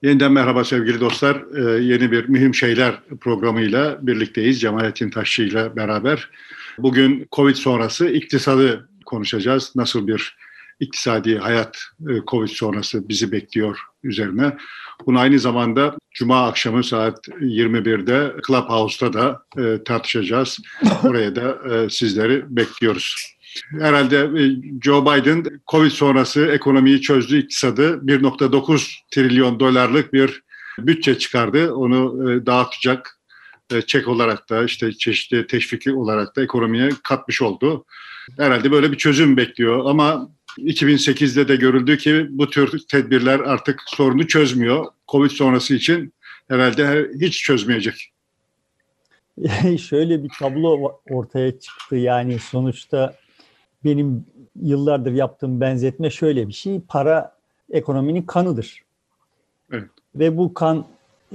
Yeniden merhaba sevgili dostlar. Yeni bir Mühim Şeyler programıyla birlikteyiz. Cemalettin Taşçı ile beraber. Bugün Covid sonrası iktisadı konuşacağız. Nasıl bir iktisadi hayat Covid sonrası bizi bekliyor üzerine. Bunu aynı zamanda Cuma akşamı saat 21'de Clubhouse'da da tartışacağız. Oraya da sizleri bekliyoruz. Herhalde Joe Biden Covid sonrası ekonomiyi çözdü, iktisadı 1,9 trilyon dolarlık bir bütçe çıkardı. Onu dağıtacak, çek olarak da işte çeşitli teşvik olarak da ekonomiye katmış oldu. Herhalde böyle bir çözüm bekliyor ama 2008'de de görüldü ki bu tür tedbirler artık sorunu çözmüyor. Covid sonrası için herhalde hiç çözmeyecek. Şöyle bir tablo ortaya çıktı. Yani sonuçta benim yıllardır yaptığım benzetme şöyle bir şey. Para ekonominin kanıdır. Evet. Ve bu kan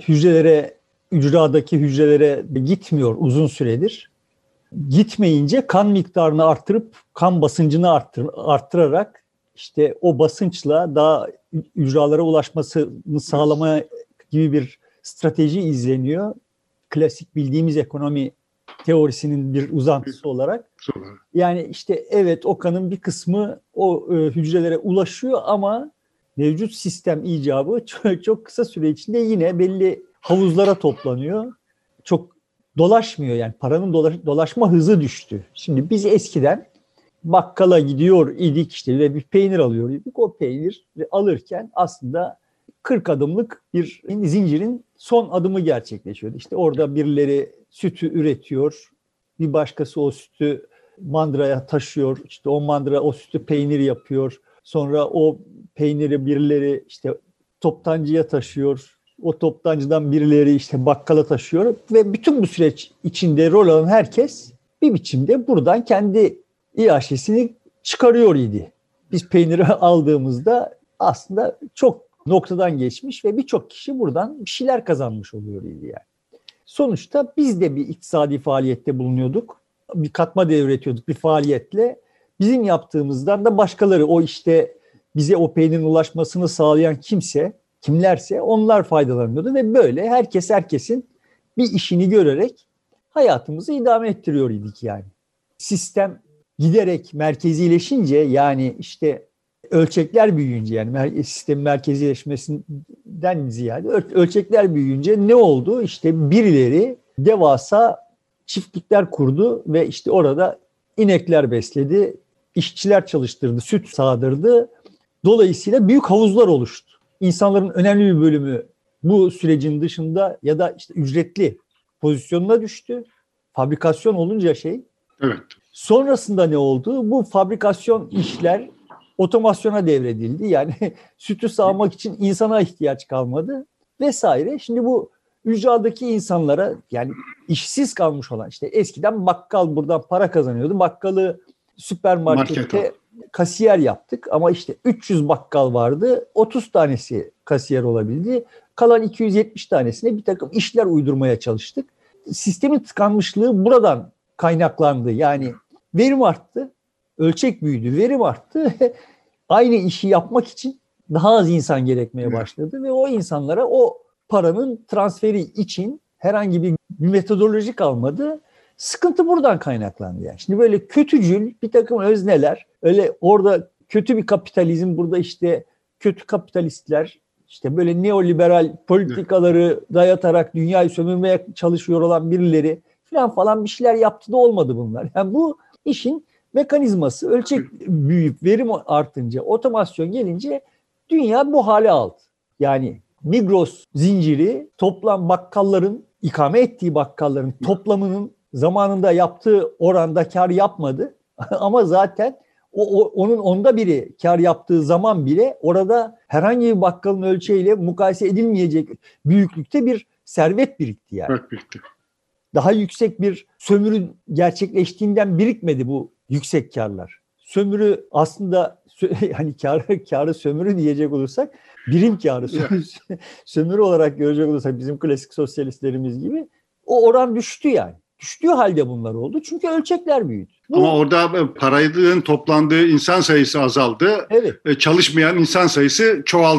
hücredeki hücrelere gitmiyor uzun süredir. Gitmeyince kan miktarını arttırıp kan basıncını arttırarak işte o basınçla daha hücrelere ulaşmasını sağlamaya gibi bir strateji izleniyor. Klasik bildiğimiz ekonomi teorisinin bir uzantısı olarak. Yani işte evet o kanın bir kısmı o hücrelere ulaşıyor ama mevcut sistem icabı çok kısa süre içinde yine belli havuzlara toplanıyor. Çok dolaşmıyor yani paranın dolaşma hızı düştü. Şimdi biz eskiden bakkala gidiyor idik işte ve bir peynir alıyor idik. O peynir alırken aslında 40 adımlık bir zincirin son adımı gerçekleşiyordu. İşte orada birileri sütü üretiyor, bir başkası o sütü mandıraya taşıyor. İşte o mandıra o sütü peynir yapıyor. Sonra o peyniri birileri işte toptancıya taşıyor. O toptancıdan birileri işte bakkala taşıyor. Ve bütün bu süreç içinde rol alan herkes bir biçimde buradan kendi iaşesini çıkarıyor idi. Biz peyniri aldığımızda aslında çok noktadan geçmiş ve birçok kişi buradan bir şeyler kazanmış oluyor idi yani. Sonuçta biz de bir iktisadi faaliyette bulunuyorduk. Bir katma değer üretiyorduk bir faaliyetle. Bizim yaptığımızdan da başkaları o işte bize o peynirin ulaşmasını sağlayan kimlerse onlar faydalanıyordu ve böyle herkesin bir işini görerek hayatımızı idame ettiriyor idik yani. Sistem giderek merkezileşince yani işte ölçekler büyüyünce yani sistemin merkezileşmesinden ziyade ölçekler büyüyünce ne oldu? İşte birileri devasa çiftlikler kurdu ve işte orada inekler besledi, işçiler çalıştırdı, süt sağdırdı. Dolayısıyla büyük havuzlar oluştu. İnsanların önemli bir bölümü bu sürecin dışında ya da işte ücretli pozisyonuna düştü. Fabrikasyon olunca Evet. Sonrasında ne oldu? Bu fabrikasyon işler otomasyona devredildi. Yani sütü sağmak için insana ihtiyaç kalmadı vesaire. Şimdi bu ücradaki insanlara yani işsiz kalmış olan işte eskiden bakkal buradan para kazanıyordu. Bakkalı süpermarkette kasiyer yaptık ama işte 300 bakkal vardı. 30 tanesi kasiyer olabildi. Kalan 270 tanesine bir takım işler uydurmaya çalıştık. Sistemin tıkanmışlığı buradan kaynaklandı. Yani verim arttı, ölçek büyüdü, verim arttı. Aynı işi yapmak için daha az insan gerekmeye başladı ve o insanlara o paranın transferi için herhangi bir metodoloji kalmadı. Sıkıntı buradan kaynaklandı yani. Şimdi böyle kötücül bir takım özneler, öyle orada kötü bir kapitalizm, burada işte kötü kapitalistler, işte böyle neoliberal politikaları dayatarak dünyayı sömürmeye çalışıyor olan birileri falan bir şeyler yaptı da olmadı bunlar. Yani bu işin mekanizması ölçek büyüyüp verim artınca, otomasyon gelince dünya bu hale aldı. Yani Migros zinciri toplam bakkalların, ikame ettiği bakkalların toplamının zamanında yaptığı oranda kar yapmadı. Ama zaten onun onda biri kar yaptığı zaman bile orada herhangi bir bakkalın ölçeğiyle mukayese edilmeyecek büyüklükte bir servet birikti yani. Evet, birikti. Daha yüksek bir sömürü gerçekleştiğinden birikmedi bu yüksek karlar. Sömürü aslında hani karı sömürü diyecek olursak birim karı sömürü olarak görecek olursak bizim klasik sosyalistlerimiz gibi o oran düştü yani. Düştüğü halde bunlar oldu çünkü ölçekler büyüdü. Ama orada paranın toplandığı insan sayısı azaldı. Evet. Çalışmayan insan sayısı çoğaldı.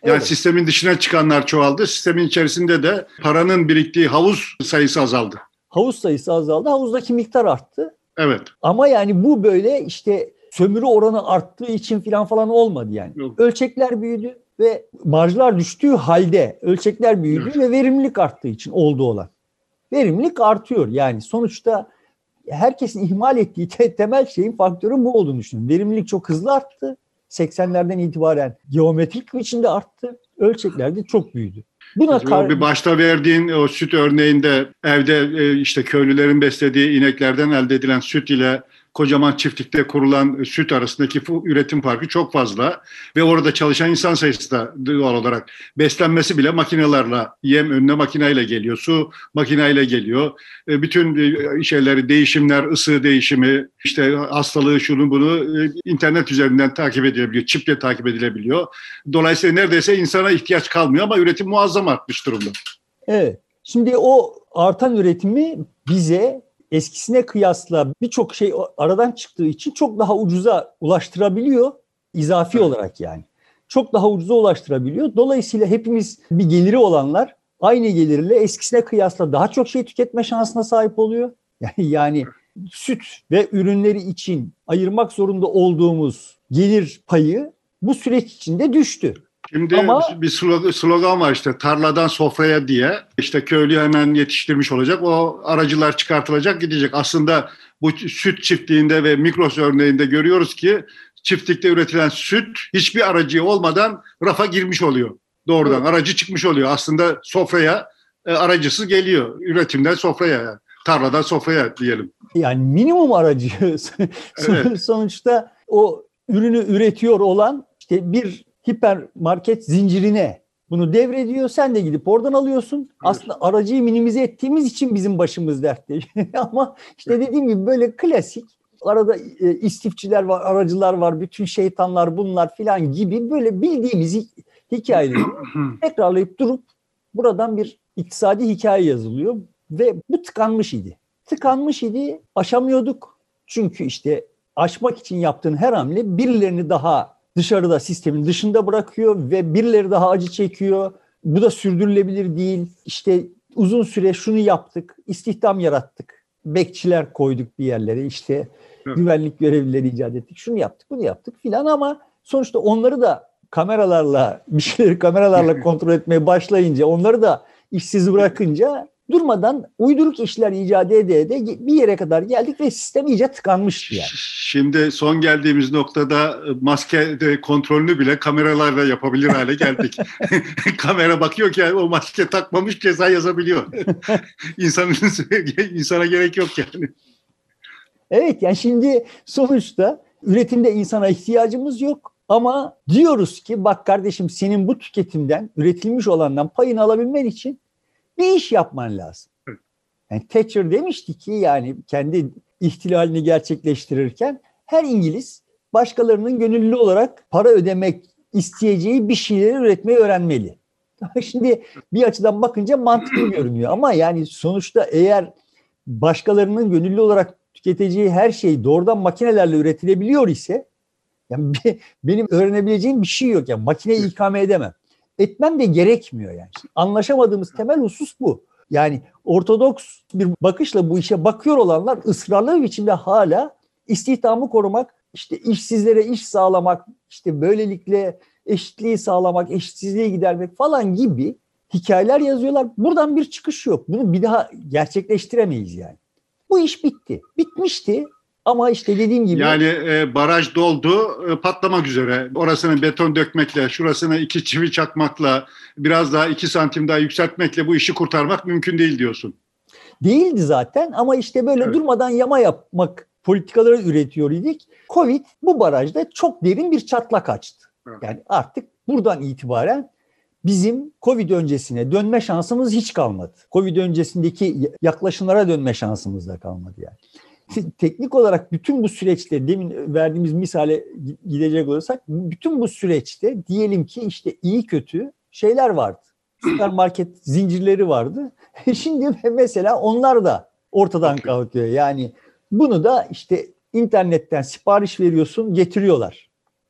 Yani Evet. sistemin dışına çıkanlar çoğaldı. Sistemin içerisinde de paranın biriktiği havuz sayısı azaldı. Havuz sayısı azaldı. Havuzdaki miktar arttı. Evet. Ama yani bu böyle işte sömürü oranı arttığı için falan olmadı yani. Yok. Ölçekler büyüdü ve marjlar düştüğü halde ölçekler büyüdü Evet. ve verimlilik arttığı için oldu olan. Verimlilik artıyor. Yani sonuçta herkesin ihmal ettiği temel şeyin faktörü bu olduğunu düşünüyorum. Verimlilik çok hızlı arttı. 80'lerden itibaren geometrik biçimde arttı. Ölçekler de çok büyüdü. Buna O bir başta verdiğin o süt örneğinde evde işte köylülerin beslediği ineklerden elde edilen süt ile kocaman çiftlikte kurulan süt arasındaki üretim farkı çok fazla ve orada çalışan insan sayısı da doğal olarak beslenmesi bile makinelerle, yem önüne makineyle geliyor, su makineyle geliyor. Bütün şeyleri, değişimler, ısı değişimi, işte hastalığı, şunu bunu internet üzerinden takip edilebiliyor, çiple takip edilebiliyor. Dolayısıyla neredeyse insana ihtiyaç kalmıyor ama üretim muazzam artmış durumda. Evet. Şimdi o artan üretimi bize eskisine kıyasla birçok şey aradan çıktığı için çok daha ucuza ulaştırabiliyor. İzafi olarak yani. Çok daha ucuza ulaştırabiliyor. Dolayısıyla hepimiz bir geliri olanlar aynı gelirle eskisine kıyasla daha çok şey tüketme şansına sahip oluyor. Yani süt ve ürünleri için ayırmak zorunda olduğumuz gelir payı bu süreç içinde düştü. Şimdi Ama bir slogan var işte tarladan sofraya diye. İşte köylü hemen yetiştirmiş olacak. O aracılar çıkartılacak gidecek. Aslında bu süt çiftliğinde ve Migros örneğinde görüyoruz ki çiftlikte üretilen süt hiçbir aracı olmadan rafa girmiş oluyor. Doğrudan evet, aracı çıkmış oluyor. Aslında sofraya aracısı geliyor. Üretimden sofraya yani. Tarladan sofraya diyelim. yani minimum aracı Evet. sonuçta o ürünü üretiyor olan işte bir hipermarket zincirine bunu devrediyor. Sen de gidip oradan alıyorsun. Aslında aracıyı minimize ettiğimiz için bizim başımız dertte. Ama işte dediğim gibi böyle klasik arada istifçiler var, aracılar var, bütün şeytanlar bunlar filan gibi böyle bildiğimiz hikayeleri tekrarlayıp durup buradan bir iktisadi hikaye yazılıyor ve bu tıkanmış idi. Tıkanmış idi, aşamıyorduk. Çünkü işte aşmak için yaptığın her hamle birilerini daha dışarıda, sistemin dışında bırakıyor ve birileri daha acı çekiyor. Bu da sürdürülebilir değil. İşte uzun süre şunu yaptık, istihdam yarattık. Bekçiler koyduk bir yerlere, işte güvenlik görevlileri icat ettik. Şunu yaptık, bunu yaptık filan ama sonuçta onları da kameralarla, bir şeyleri kameralarla kontrol etmeye başlayınca, onları da işsiz bırakınca durmadan uyduruk işler icat ede bir yere kadar geldik ve sistem iyice tıkanmıştı yani. Şimdi son geldiğimiz noktada maske kontrolünü bile kameralarla yapabilir hale geldik. Kamera bakıyor ki o maske takmamış ceza yazabiliyor. İnsana gerek yok yani. Evet yani şimdi sonuçta üretimde insana ihtiyacımız yok. Ama diyoruz ki bak kardeşim senin bu tüketimden, üretilmiş olandan payını alabilmen için bir iş yapman lazım. Yani Thatcher demişti ki yani kendi ihtilalini gerçekleştirirken her İngiliz başkalarının gönüllü olarak para ödemek isteyeceği bir şeyleri üretmeyi öğrenmeli. Şimdi bir açıdan bakınca mantıklı görünüyor ama yani sonuçta eğer başkalarının gönüllü olarak tüketeceği her şey doğrudan makinelerle üretilebiliyor ise yani benim öğrenebileceğim bir şey yok. Yani makineyi ikame edemem. Etmem de gerekmiyor yani. Anlaşamadığımız temel husus bu. Yani ortodoks bir bakışla bu işe bakıyor olanlar ısrarlı bir biçimde hala istihdamı korumak, işte işsizlere iş sağlamak, işte böylelikle eşitliği sağlamak, eşitsizliği gidermek falan gibi hikayeler yazıyorlar. Buradan bir çıkış yok. Bunu bir daha gerçekleştiremeyiz yani. Bu iş bitti. Bitmişti. Ama işte dediğim gibi... Yani baraj doldu, patlamak üzere. Orasına beton dökmekle, şurasına 2 çivi çakmakla, biraz daha 2 santim daha yükseltmekle bu işi kurtarmak mümkün değil diyorsun. Değildi zaten ama işte böyle durmadan yama yapmak politikaları üretiyor idik. Covid bu barajda çok derin bir çatlak açtı. Yani artık buradan itibaren bizim Covid öncesine dönme şansımız hiç kalmadı. Covid öncesindeki yaklaşımlara dönme şansımız da kalmadı yani. Teknik olarak bütün bu süreçte demin verdiğimiz misale gidecek olursak bütün bu süreçte diyelim ki işte iyi kötü şeyler vardı. Süpermarket zincirleri vardı. Şimdi mesela onlar da ortadan kalkıyor. Yani bunu da işte internetten sipariş veriyorsun, getiriyorlar.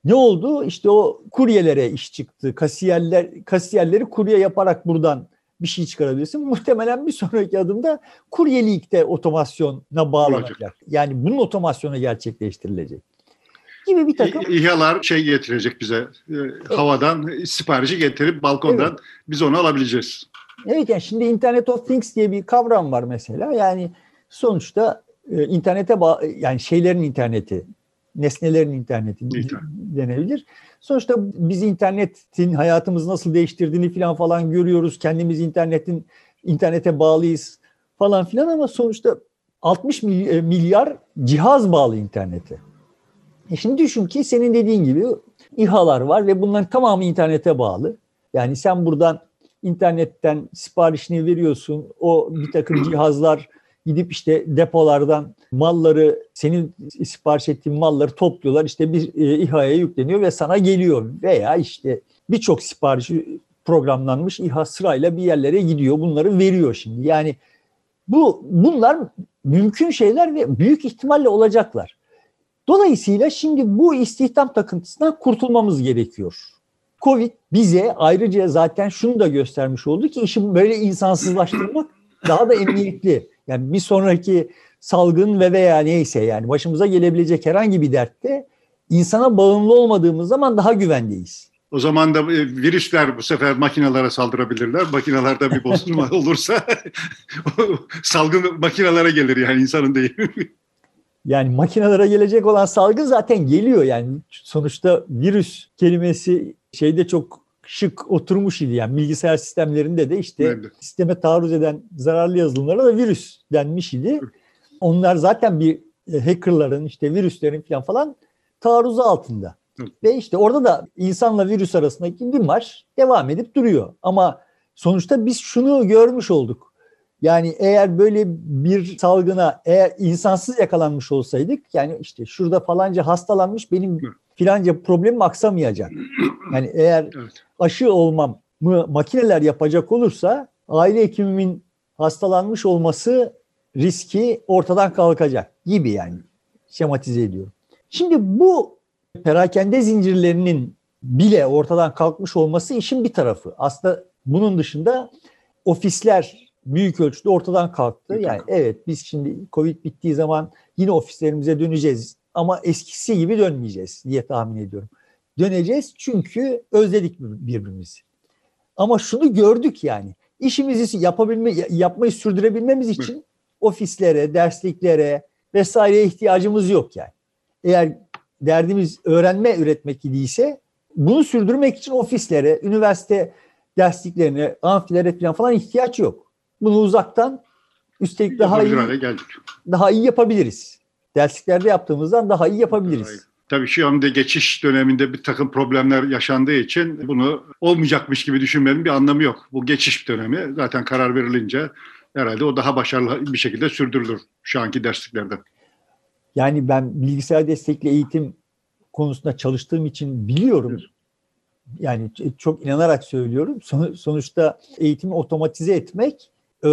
Ne oldu? İşte o kuryelere iş çıktı. Kasiyerleri kurye yaparak buradan bir şey çıkarabilirsin. Muhtemelen bir sonraki adımda kuryelik de otomasyona bağlanacak. Yani bunun otomasyonu gerçekleştirilecek gibi bir takım. İHA'lar getirecek bize. Havadan siparişi getirip balkondan biz onu alabileceğiz. Evet, yani şimdi Internet of Things diye bir kavram var mesela. Yani sonuçta internete yani şeylerin interneti, nesnelerin interneti denebilir. Sonuçta biz internetin hayatımızı nasıl değiştirdiğini falan görüyoruz. Kendimiz internete bağlıyız falan filan, ama sonuçta 60 milyar cihaz bağlı internete. Şimdi düşün ki senin dediğin gibi İHA'lar var ve bunların tamamı internete bağlı. Yani sen buradan internetten siparişini veriyorsun. O bir takım cihazlar gidip işte depolardan malları, senin sipariş ettiğin malları topluyorlar. İşte bir İHA'ya yükleniyor ve sana geliyor. Veya işte birçok sipariş programlanmış İHA sırayla bir yerlere gidiyor. Bunları veriyor şimdi. Yani bunlar mümkün şeyler ve büyük ihtimalle olacaklar. Dolayısıyla şimdi bu istihdam takıntısından kurtulmamız gerekiyor. Covid bize ayrıca zaten şunu da göstermiş oldu ki işi böyle insansızlaştırmak daha da emniyetli. Yani bir sonraki salgın veya neyse, yani başımıza gelebilecek herhangi bir dertte insana bağımlı olmadığımız zaman daha güvendeyiz. O zaman da virüsler bu sefer makinelere saldırabilirler. Makinelerde bir bozulma olursa salgın makinelere gelir, yani insanın değil. Yani makinelere gelecek olan salgın zaten geliyor. Yani sonuçta virüs kelimesi şeyde çok şık oturmuş idi. Yani bilgisayar sistemlerinde de işte sisteme taarruz eden zararlı yazılımlara da virüs denmiş idi. Onlar zaten bir hackerların, işte virüslerin falan taarruzu altında. Ve işte orada da insanla virüs arasındaki bir maç devam edip duruyor. Ama sonuçta biz şunu görmüş olduk. Yani eğer böyle bir salgına insansız yakalanmış olsaydık, yani işte şurada falanca hastalanmış, benim filanca problemim aksamayacak. Yani eğer aşı olmamı makineler yapacak olursa aile hekimimin hastalanmış olması riski ortadan kalkacak gibi, yani şematize ediyorum. Şimdi bu perakende zincirlerinin bile ortadan kalkmış olması işin bir tarafı. Aslında bunun dışında ofisler büyük ölçüde ortadan kalktı. Yani evet, biz şimdi Covid bittiği zaman yine ofislerimize döneceğiz ama eskisi gibi dönmeyeceğiz diye tahmin ediyorum. Döneceğiz çünkü özledik birbirimizi. Ama şunu gördük, yani işimizi yapmayı sürdürebilmemiz için ofislere, dersliklere vesaireye ihtiyacımız yok yani. Eğer derdimiz üretmek idiyse bunu sürdürmek için ofislere, üniversite dersliklerine, amfilere falan ihtiyaç yok. Bunu uzaktan, üstelik daha iyi yapabiliriz. Dersliklerde yaptığımızdan daha iyi yapabiliriz. Tabii şu anda geçiş döneminde bir takım problemler yaşandığı için bunu olmayacakmış gibi düşünmenin bir anlamı yok. Bu geçiş dönemi zaten karar verilince herhalde o daha başarılı bir şekilde sürdürülür şu anki dersliklerde. Yani ben bilgisayar destekli eğitim konusunda çalıştığım için biliyorum. Yani çok inanarak söylüyorum. Sonuçta eğitimi otomatize etmek,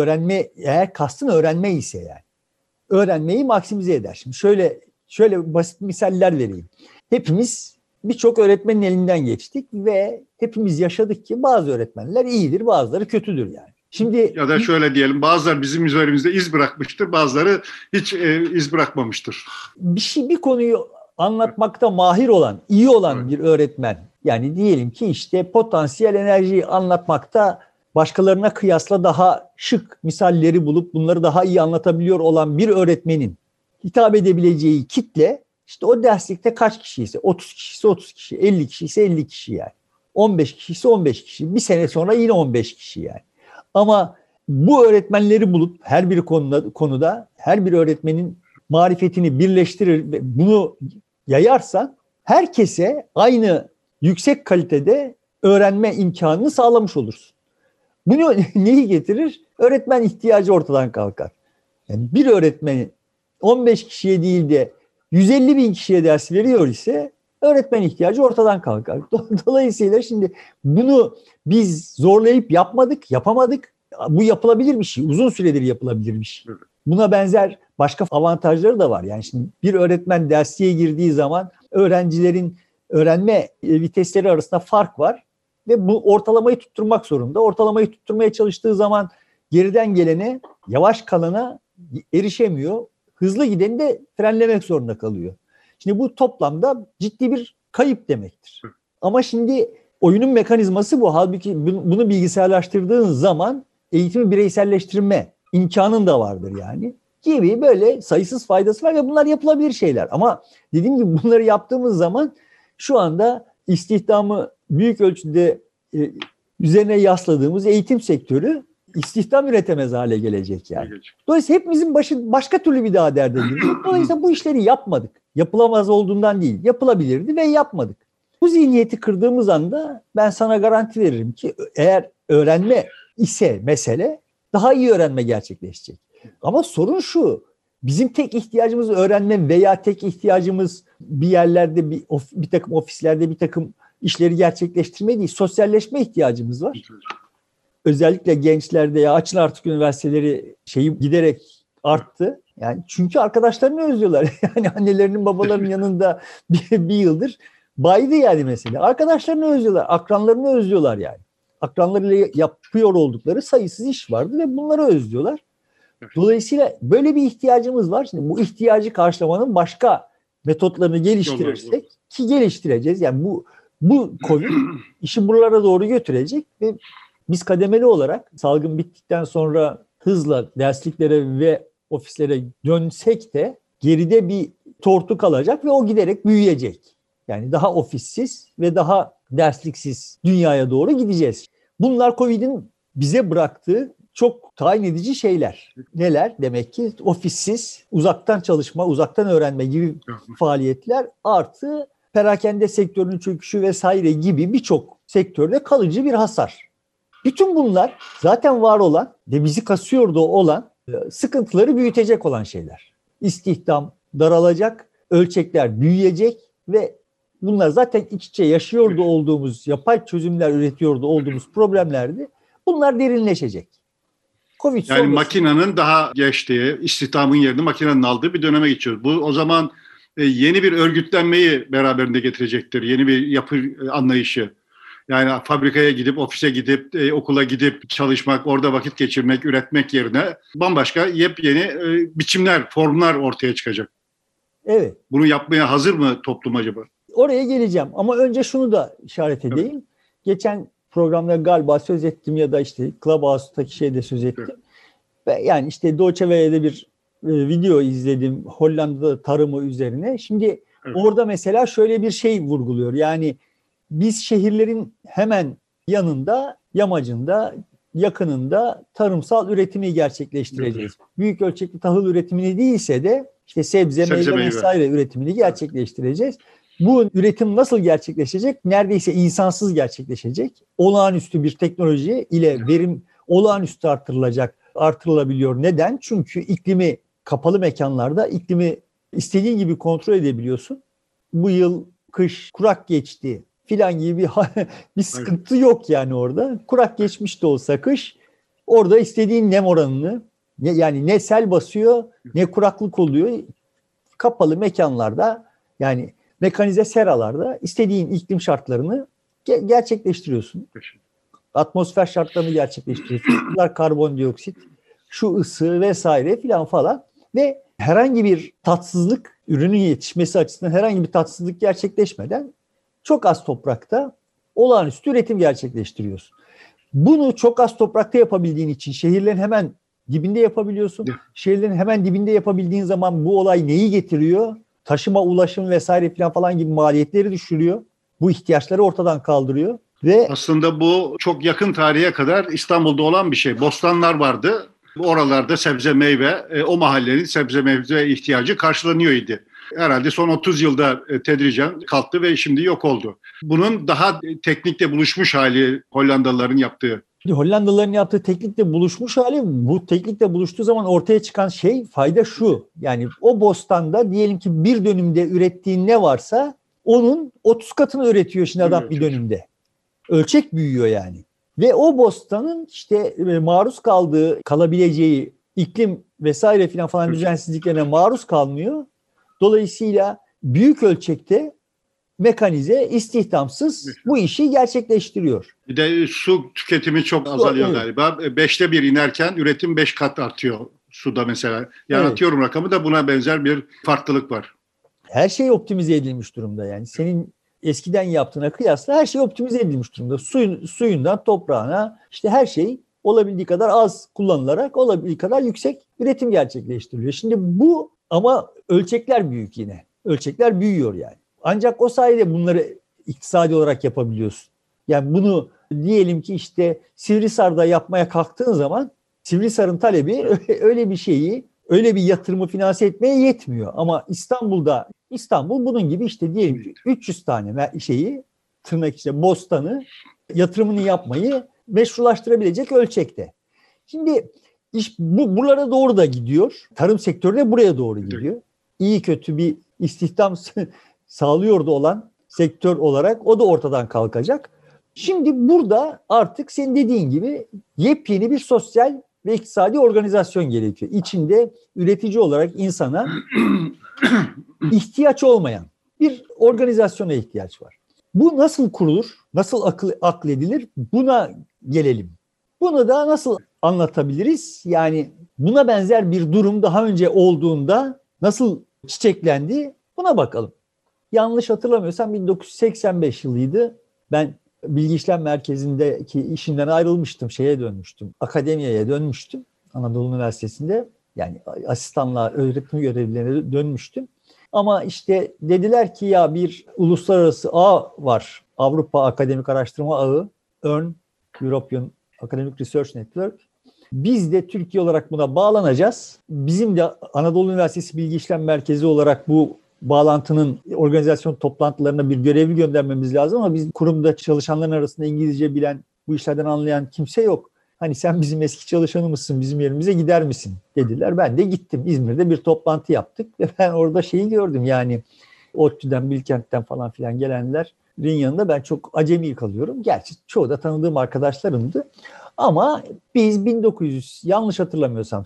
eğer kastın öğrenme ise yani. Öğrenmeyi maksimize eder. Şimdi şöyle basit misaller vereyim. Hepimiz birçok öğretmenin elinden geçtik ve hepimiz yaşadık ki bazı öğretmenler iyidir, bazıları kötüdür yani. Şimdi ya da şöyle diyelim, bazıları bizim üzerimizde iz bırakmıştır, bazıları hiç iz bırakmamıştır. Bir konuyu anlatmakta mahir olan, iyi olan bir öğretmen, yani diyelim ki işte potansiyel enerjiyi anlatmakta başkalarına kıyasla daha şık misalleri bulup bunları daha iyi anlatabiliyor olan bir öğretmenin hitap edebileceği kitle işte o derslikte kaç kişi ise 30 kişi ise 30 kişi, 50 kişi ise 50 kişi yani. 15 kişi ise 15 kişi. Bir sene sonra yine 15 kişi yani. Ama bu öğretmenleri bulup her bir konuda her bir öğretmenin marifetini birleştirir ve bunu yayarsan herkese aynı yüksek kalitede öğrenme imkanını sağlamış olursun. Bu neyi getirir? Öğretmen ihtiyacı ortadan kalkar. Yani bir öğretmeni 15 kişiye değil de 150 bin kişiye ders veriyor ise öğretmen ihtiyacı ortadan kalkar. Dolayısıyla şimdi bunu biz zorlayıp yapamadık. Bu yapılabilir bir şey. Uzun süredir yapılabilir bir şey. Buna benzer başka avantajları da var. Yani şimdi bir öğretmen dersliğe girdiği zaman öğrencilerin öğrenme vitesleri arasında fark var ve bu ortalamayı tutturmak zorunda. Ortalamayı tutturmaya çalıştığı zaman geriden gelene, yavaş kalana erişemiyor. Hızlı gideni de frenlemek zorunda kalıyor. Şimdi bu toplamda ciddi bir kayıp demektir. Ama şimdi oyunun mekanizması bu. Halbuki bunu bilgisayarlaştırdığın zaman eğitimi bireyselleştirme imkanın da vardır yani. Gibi böyle sayısız faydası var ve bunlar yapılabilir şeyler. Ama dediğim gibi bunları yaptığımız zaman şu anda istihdamı büyük ölçüde üzerine yasladığımız eğitim sektörü istihdam üretemez hale gelecek yani. Dolayısıyla hepimizin başı başka türlü bir daha derde girecek. Dolayısıyla bu işleri yapmadık. Yapılamaz olduğundan değil, yapılabilirdi ve yapmadık. Bu zihniyeti kırdığımız anda ben sana garanti veririm ki eğer öğrenme ise mesele daha iyi öğrenme gerçekleşecek. Ama sorun şu, bizim tek ihtiyacımız öğrenme veya tek ihtiyacımız bir yerlerde, bir takım ofislerde bir takım işleri gerçekleştirme değil, sosyalleşme ihtiyacımız var. Özellikle gençlerde ya açın artık üniversiteleri giderek arttı. Yani çünkü arkadaşlarını özlüyorlar. Yani annelerinin babalarının yanında bir yıldır baydı yani mesela. Arkadaşlarını özlüyorlar, akranlarını özlüyorlar yani. Akranlarıyla yapıyor oldukları sayısız iş vardı ve bunları özlüyorlar. Dolayısıyla böyle bir ihtiyacımız var. Şimdi bu ihtiyacı karşılamanın başka metotlarını geliştirirsek ki geliştireceğiz. Yani bu Covid işi buralara doğru götürecek ve biz kademeli olarak salgın bittikten sonra hızla dersliklere ve ofislere dönsek de geride bir tortu kalacak ve o giderek büyüyecek. Yani daha ofissiz ve daha dersliksiz dünyaya doğru gideceğiz. Bunlar Covid'in bize bıraktığı çok tayin edici şeyler. Neler? Demek ki ofissiz, uzaktan çalışma, uzaktan öğrenme gibi faaliyetler artı perakende sektörünün çöküşü vesaire gibi birçok sektörde kalıcı bir hasar. Bütün bunlar zaten var olan ve bizi kasıyordu olan sıkıntıları büyütecek olan şeyler. İstihdam daralacak, ölçekler büyüyecek ve bunlar zaten iç içe yaşıyordu olduğumuz, yapay çözümler üretiyordu olduğumuz problemlerdi. Bunlar derinleşecek. Yani sonrası, makinenin daha geçtiği, istihdamın yerini makinenin aldığı bir döneme geçiyoruz. Bu o zaman yeni bir örgütlenmeyi beraberinde getirecektir. Yeni bir yapı anlayışı. Yani fabrikaya gidip, ofise gidip, okula gidip çalışmak, orada vakit geçirmek, üretmek yerine bambaşka yepyeni biçimler, formlar ortaya çıkacak. Evet. Bunu yapmaya hazır mı toplum acaba? Oraya geleceğim ama önce şunu da işaret edeyim. Evet. Geçen programda galiba söz ettim ya da işte Clubhouse'daki şeyde söz ettim. Evet. Ve yani işte Deutsche Welle'de bir video izledim Hollanda'da tarımı üzerine. Şimdi evet. Orada mesela şöyle bir şey vurguluyor. Yani biz şehirlerin hemen yanında, yamacında, yakınında tarımsal üretimi gerçekleştireceğiz. Evet. Büyük ölçekli tahıl üretimini değilse de işte sebze meyve vesaire üretimini gerçekleştireceğiz. Bu üretim nasıl gerçekleşecek? Neredeyse insansız gerçekleşecek. Olağanüstü bir teknoloji ile verim olağanüstü artırılabiliyor. Neden? Çünkü iklimi kapalı mekanlarda iklimi istediğin gibi kontrol edebiliyorsun. Bu yıl kış kurak geçti filan gibi bir sıkıntı yok yani orada. Kurak geçmiş de olsa kış orada istediğin nem oranını yani ne sel basıyor ne kuraklık oluyor. Kapalı mekanlarda yani mekanize seralarda istediğin iklim şartlarını gerçekleştiriyorsun. Atmosfer şartlarını gerçekleştiriyorsun. Bunlar karbondioksit, şu ısı vesaire filan falan ve herhangi bir tatsızlık, ürünün yetişmesi açısından herhangi bir tatsızlık gerçekleşmeden çok az toprakta olağanüstü üretim gerçekleştiriyorsun. Bunu çok az toprakta yapabildiğin için şehirlerin hemen dibinde yapabiliyorsun. Şehirlerin hemen dibinde yapabildiğin zaman bu olay neyi getiriyor? Taşıma, ulaşım vesaire falan gibi maliyetleri düşürüyor. Bu ihtiyaçları ortadan kaldırıyor. Ve aslında bu çok yakın tarihe kadar İstanbul'da olan bir şey. Bostanlar vardı. Oralarda sebze meyve, o mahallenin sebze meyve ihtiyacı karşılanıyordu. Herhalde son 30 yılda tedricen kalktı ve şimdi yok oldu. Bunun daha teknikte buluşmuş hali Hollandalıların yaptığı. Hollandalıların yaptığı teknikle buluşmuş hali, bu teknikle buluştuğu zaman ortaya çıkan fayda şu. Yani o bostanda diyelim ki bir dönümde ürettiğin ne varsa onun 30 katını üretiyor şimdi adam bir dönümde. Ölçek büyüyor yani. Ve o bostanın işte maruz kalabileceği iklim vesaire falan düzensizliklerine maruz kalmıyor. Dolayısıyla büyük ölçekte mekanize, istihdamsız bu işi gerçekleştiriyor. Bir de su tüketimi çok azalıyor Evet. galiba. 5'te 1 inerken üretim 5 kat artıyor suda mesela. Yani Evet. atıyorum rakamı da buna benzer bir farklılık var. Her şey optimize edilmiş durumda yani. Senin eskiden yaptığına kıyasla her şey optimize edilmiş durumda. Suyundan toprağına işte her şey olabildiği kadar az kullanılarak olabildiği kadar yüksek üretim gerçekleştiriliyor. Şimdi bu ama ölçekler büyük yine. Ölçekler büyüyor yani. Ancak o sayede bunları iktisadi olarak yapabiliyorsun. Yani bunu diyelim ki işte Sivrisar'da yapmaya kalktığın zaman Sivrisar'ın talebi öyle bir şeyi, öyle bir yatırımı finanse etmeye yetmiyor. Ama İstanbul bunun gibi işte diyelim ki 300 tane şeyi, tırnak içinde bostanı, yatırımını yapmayı meşrulaştırabilecek ölçekte. Şimdi iş buralara doğru da gidiyor. Tarım sektörü de buraya doğru gidiyor. İyi kötü bir istihdam sağlıyordu olan sektör olarak o da ortadan kalkacak. Şimdi burada artık senin dediğin gibi yepyeni bir sosyal ve iktisadi organizasyon gerekiyor. İçinde üretici olarak insana ihtiyaç olmayan bir organizasyona ihtiyaç var. Bu nasıl kurulur? Nasıl akledilir? Buna gelelim. Bunu da nasıl anlatabiliriz? Yani buna benzer bir durum daha önce olduğunda nasıl çiçeklendi? Buna bakalım. Yanlış hatırlamıyorsam 1985 yılıydı. Ben Bilgi İşlem Merkezi'ndeki işimden ayrılmıştım. Şeye dönmüştüm. Akademiyeye dönmüştüm. Anadolu Üniversitesi'nde. Yani asistanlığa, öğretim görevlilerine dönmüştüm. Ama işte dediler ki ya bir uluslararası ağ var. Avrupa Akademik Araştırma Ağı, EARN, European Academic Research Network. Biz de Türkiye olarak buna bağlanacağız. Bizim de Anadolu Üniversitesi Bilgi İşlem Merkezi olarak bu bağlantının organizasyon toplantılarına bir görevli göndermemiz lazım ama biz kurumda çalışanların arasında İngilizce bilen, bu işlerden anlayan kimse yok. Hani sen bizim eski çalışanımızsın, bizim yerimize gider misin dediler. Ben de gittim. İzmir'de bir toplantı yaptık ve ben orada şeyi gördüm yani ODTÜ'den, Bilkent'ten falan filan gelenlerin yanında ben çok acemi kalıyorum. Gerçi çoğu da tanıdığım arkadaşlarımdı. Ama biz 1900 yanlış hatırlamıyorsam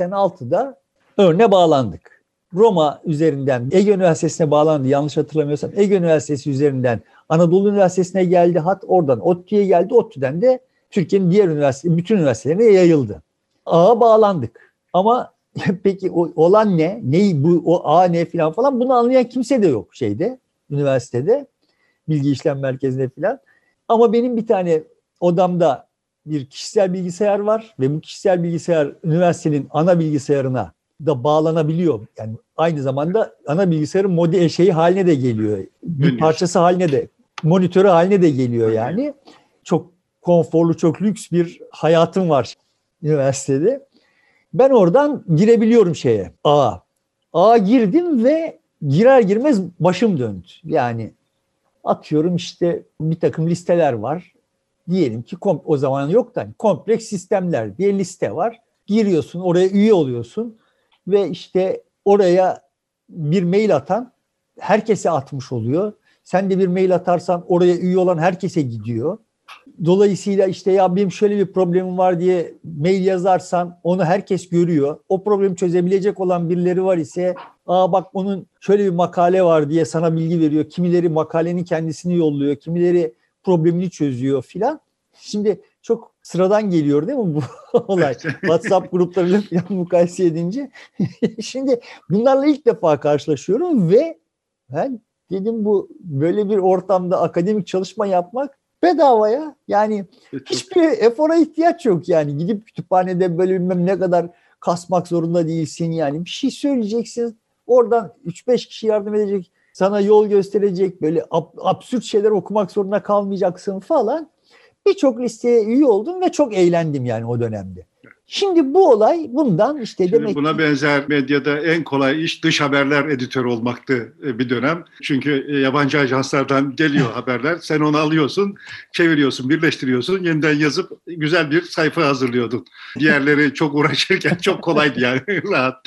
86'da örne bağlandık. Roma üzerinden Ege Üniversitesi'ne bağlandı. Yanlış hatırlamıyorsam Ege Üniversitesi üzerinden Anadolu Üniversitesi'ne geldi. Hat oradan ODTÜ'ye geldi. ODTÜ'den de Türkiye'nin diğer bütün üniversitelerine yayıldı. Ağa bağlandık. Ama peki olan ne? O ağ ne falan bunu anlayan kimse de yok üniversitede. Bilgi İşlem Merkezi'nde falan. Ama benim bir tane odamda bir kişisel bilgisayar var ve bu kişisel bilgisayar üniversitenin ana bilgisayarına da bağlanabiliyor. Yani aynı zamanda ana bilgisayarın şeyi haline de geliyor. Bir parçası haline de, monitörü haline de geliyor yani. Çok konforlu, çok lüks bir hayatım var üniversitede. Ben oradan girebiliyorum ağa. Ağa girdim ve girer girmez başım döndü. Yani atıyorum işte bir takım listeler var. Diyelim ki o zaman yok da kompleks sistemler diye liste var. Giriyorsun, oraya üye oluyorsun ve işte oraya bir mail atan herkese atmış oluyor. Sen de bir mail atarsan oraya üye olan herkese gidiyor. Dolayısıyla işte ya benim şöyle bir problemim var diye mail yazarsan onu herkes görüyor. O problemi çözebilecek olan birileri var ise bak onun şöyle bir makale var diye sana bilgi veriyor. Kimileri makalenin kendisini yolluyor, kimileri problemini çözüyor filan. Şimdi çok sıradan geliyor değil mi bu olay? WhatsApp gruplarıyla falan mukayese edince. Şimdi bunlarla ilk defa karşılaşıyorum ve ben dedim bu böyle bir ortamda akademik çalışma yapmak bedavaya. Yani hiçbir efora ihtiyaç yok yani. Gidip kütüphanede böyle bilmem ne kadar kasmak zorunda değilsin yani. Bir şey söyleyeceksin. Oradan 3-5 kişi yardım edecek. Sana yol gösterecek. Böyle absürt şeyler okumak zorunda kalmayacaksın falan. Birçok listeye üye oldum ve çok eğlendim yani o dönemde. Şimdi bu olay bundan işte Şimdi demek buna benzer medyada en kolay iş dış haberler editörü olmaktı bir dönem. Çünkü yabancı ajanslardan geliyor haberler. Sen onu alıyorsun, çeviriyorsun, birleştiriyorsun, yeniden yazıp güzel bir sayfa hazırlıyordun. Diğerleri çok uğraşırken çok kolaydı yani rahat.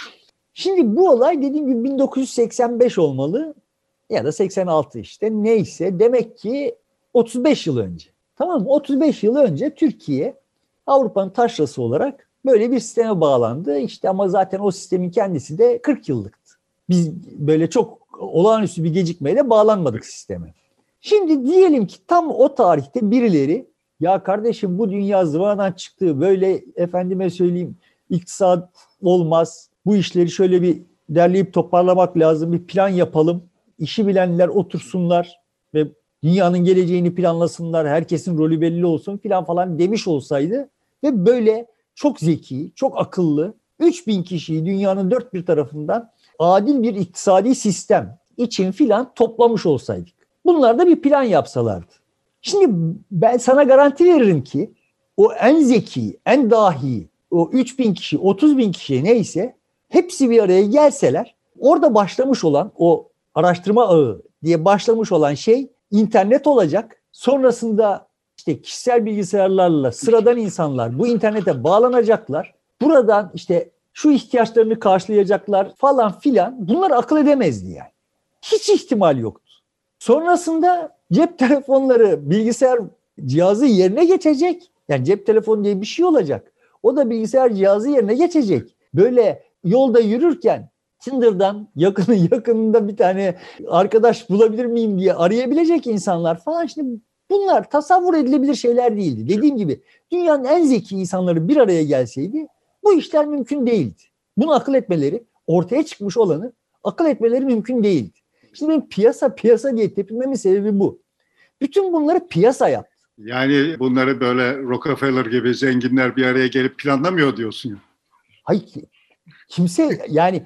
Şimdi bu olay dediğim gibi 1985 olmalı ya da 86 işte neyse demek ki 35 yıl önce. Tamam mı? 35 yıl önce Türkiye Avrupa'nın taşrası olarak böyle bir sisteme bağlandı. İşte ama zaten o sistemin kendisi de 40 yıllıktı. Biz böyle çok olağanüstü bir gecikmeyle bağlanmadık sisteme. Şimdi diyelim ki tam o tarihte birileri ya kardeşim bu dünya zıvanadan çıktı, böyle efendime söyleyeyim iktisat olmaz, bu işleri şöyle bir derleyip toparlamak lazım, bir plan yapalım, işi bilenler otursunlar ve dünyanın geleceğini planlasınlar, herkesin rolü belli olsun filan falan demiş olsaydı ve böyle çok zeki, çok akıllı 3000 kişiyi dünyanın dört bir tarafından adil bir iktisadi sistem için filan toplamış olsaydık. Bunlar da bir plan yapsalardı. Şimdi ben sana garanti veririm ki o en zeki, en dahi, o 3000 kişi, 30.000 kişi neyse hepsi bir araya gelseler orada başlamış olan o araştırma ağı diye başlamış olan şey internet olacak. Sonrasında işte kişisel bilgisayarlarla sıradan insanlar bu internete bağlanacaklar. Buradan işte şu ihtiyaçlarını karşılayacaklar falan filan. Bunlar akıl edemezdi yani. Hiç ihtimal yoktu. Sonrasında cep telefonları bilgisayar cihazı yerine geçecek. Yani cep telefonu diye bir şey olacak. O da bilgisayar cihazı yerine geçecek. Böyle yolda yürürken Tinder'dan yakınında bir tane arkadaş bulabilir miyim diye arayabilecek insanlar falan. Şimdi bunlar tasavvur edilebilir şeyler değildi. Dediğim gibi dünyanın en zeki insanları bir araya gelseydi bu işler mümkün değildi. Bunu akıl etmeleri, ortaya çıkmış olanı akıl etmeleri mümkün değildi. Şimdi benim piyasa diye tepinmemin sebebi bu. Bütün bunları piyasa yaptı. Yani bunları böyle Rockefeller gibi zenginler bir araya gelip planlamıyor diyorsun. Hayır, kimse yani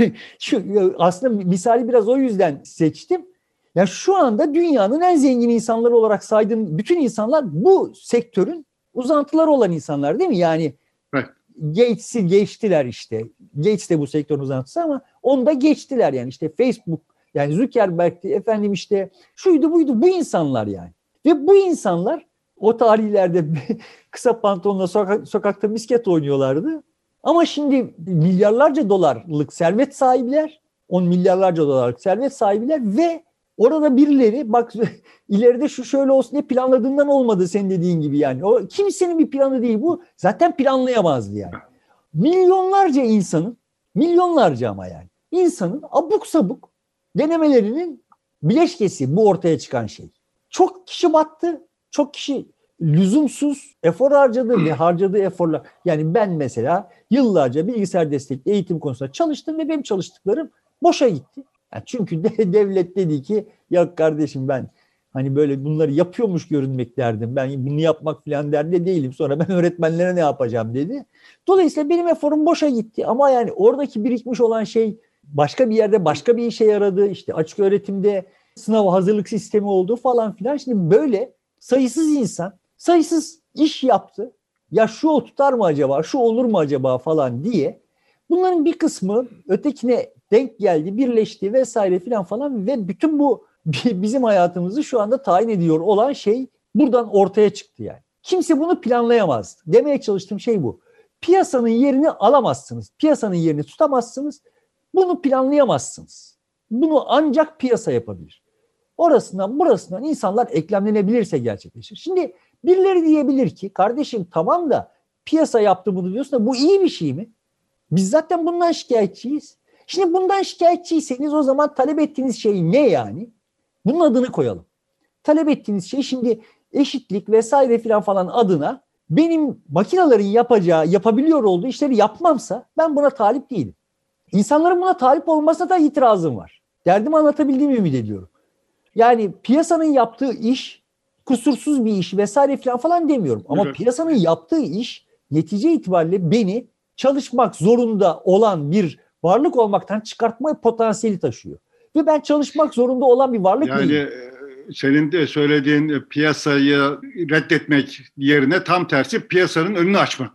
şu aslında misali biraz o yüzden seçtim. Ya şu anda dünyanın en zengin insanları olarak saydığım bütün insanlar bu sektörün uzantıları olan insanlar değil mi? Yani evet. Gates'i geçtiler işte. Gates de bu sektörün uzantısı ama onu da geçtiler yani işte Facebook, yani Zuckerberg'ti, efendim işte şuydu buydu, bu insanlar yani. Ve bu insanlar o tarihlerde kısa pantolonla sokakta misket oynuyorlardı. Ama şimdi milyarlarca dolarlık servet sahibiler, 10 milyarlarca dolarlık servet sahibiler ve orada birileri bak ileride şu şöyle olsun diye planladığından olmadı senin dediğin gibi yani. O kimsenin bir planı değil bu. Zaten planlayamazdı yani. Milyonlarca insanın, milyonlarca ama yani insanın abuk sabuk denemelerinin bileşkesi bu ortaya çıkan şey. Çok kişi battı, çok kişi lüzumsuz efor harcadı ve harcadığı eforlar. Yani ben mesela yıllarca bilgisayar destekli eğitim konusunda çalıştım ve benim çalıştıklarım boşa gitti. Yani çünkü devlet dedi ki ya kardeşim ben hani böyle bunları yapıyormuş görünmek derdim. Ben bunu yapmak falan derdi değilim. Sonra ben öğretmenlere ne yapacağım dedi. Dolayısıyla benim eforum boşa gitti. Ama yani oradaki birikmiş olan şey başka bir yerde başka bir işe yaradı. İşte açık öğretimde sınav hazırlık sistemi oldu falan filan. Şimdi böyle sayısız insan sayısız iş yaptı. Ya şu tutar mı acaba, şu olur mu acaba falan diye. Bunların bir kısmı ötekine denk geldi, birleşti vesaire filan falan ve bütün bu bizim hayatımızı şu anda tayin ediyor olan şey buradan ortaya çıktı yani. Kimse bunu planlayamaz. Demeye çalıştığım şey bu. Piyasanın yerini alamazsınız. Piyasanın yerini tutamazsınız. Bunu planlayamazsınız. Bunu ancak piyasa yapabilir. Orasından burasından insanlar eklemlenebilirse gerçekleşir. Şimdi birileri diyebilir ki kardeşim tamam da piyasa yaptı bunu diyorsun da bu iyi bir şey mi? Biz zaten bundan şikayetçiyiz. Şimdi bundan şikayetçiyseniz o zaman talep ettiğiniz şey ne yani? Bunun adını koyalım. Talep ettiğiniz şey şimdi eşitlik vesaire filan falan adına benim makinelerin yapabiliyor olduğu işleri yapmamsa ben buna talip değilim. İnsanların buna talip olmasına da itirazım var. Derdimi anlatabildiğimi ümit ediyorum. Yani piyasanın yaptığı iş kusursuz bir iş vesaire falan demiyorum. Ama evet, piyasanın yaptığı iş netice itibariyle beni çalışmak zorunda olan bir varlık olmaktan çıkartma potansiyeli taşıyor. Ve ben çalışmak zorunda olan bir varlık değilim. Yani senin de söylediğin piyasayı reddetmek yerine tam tersi piyasanın önünü açmak.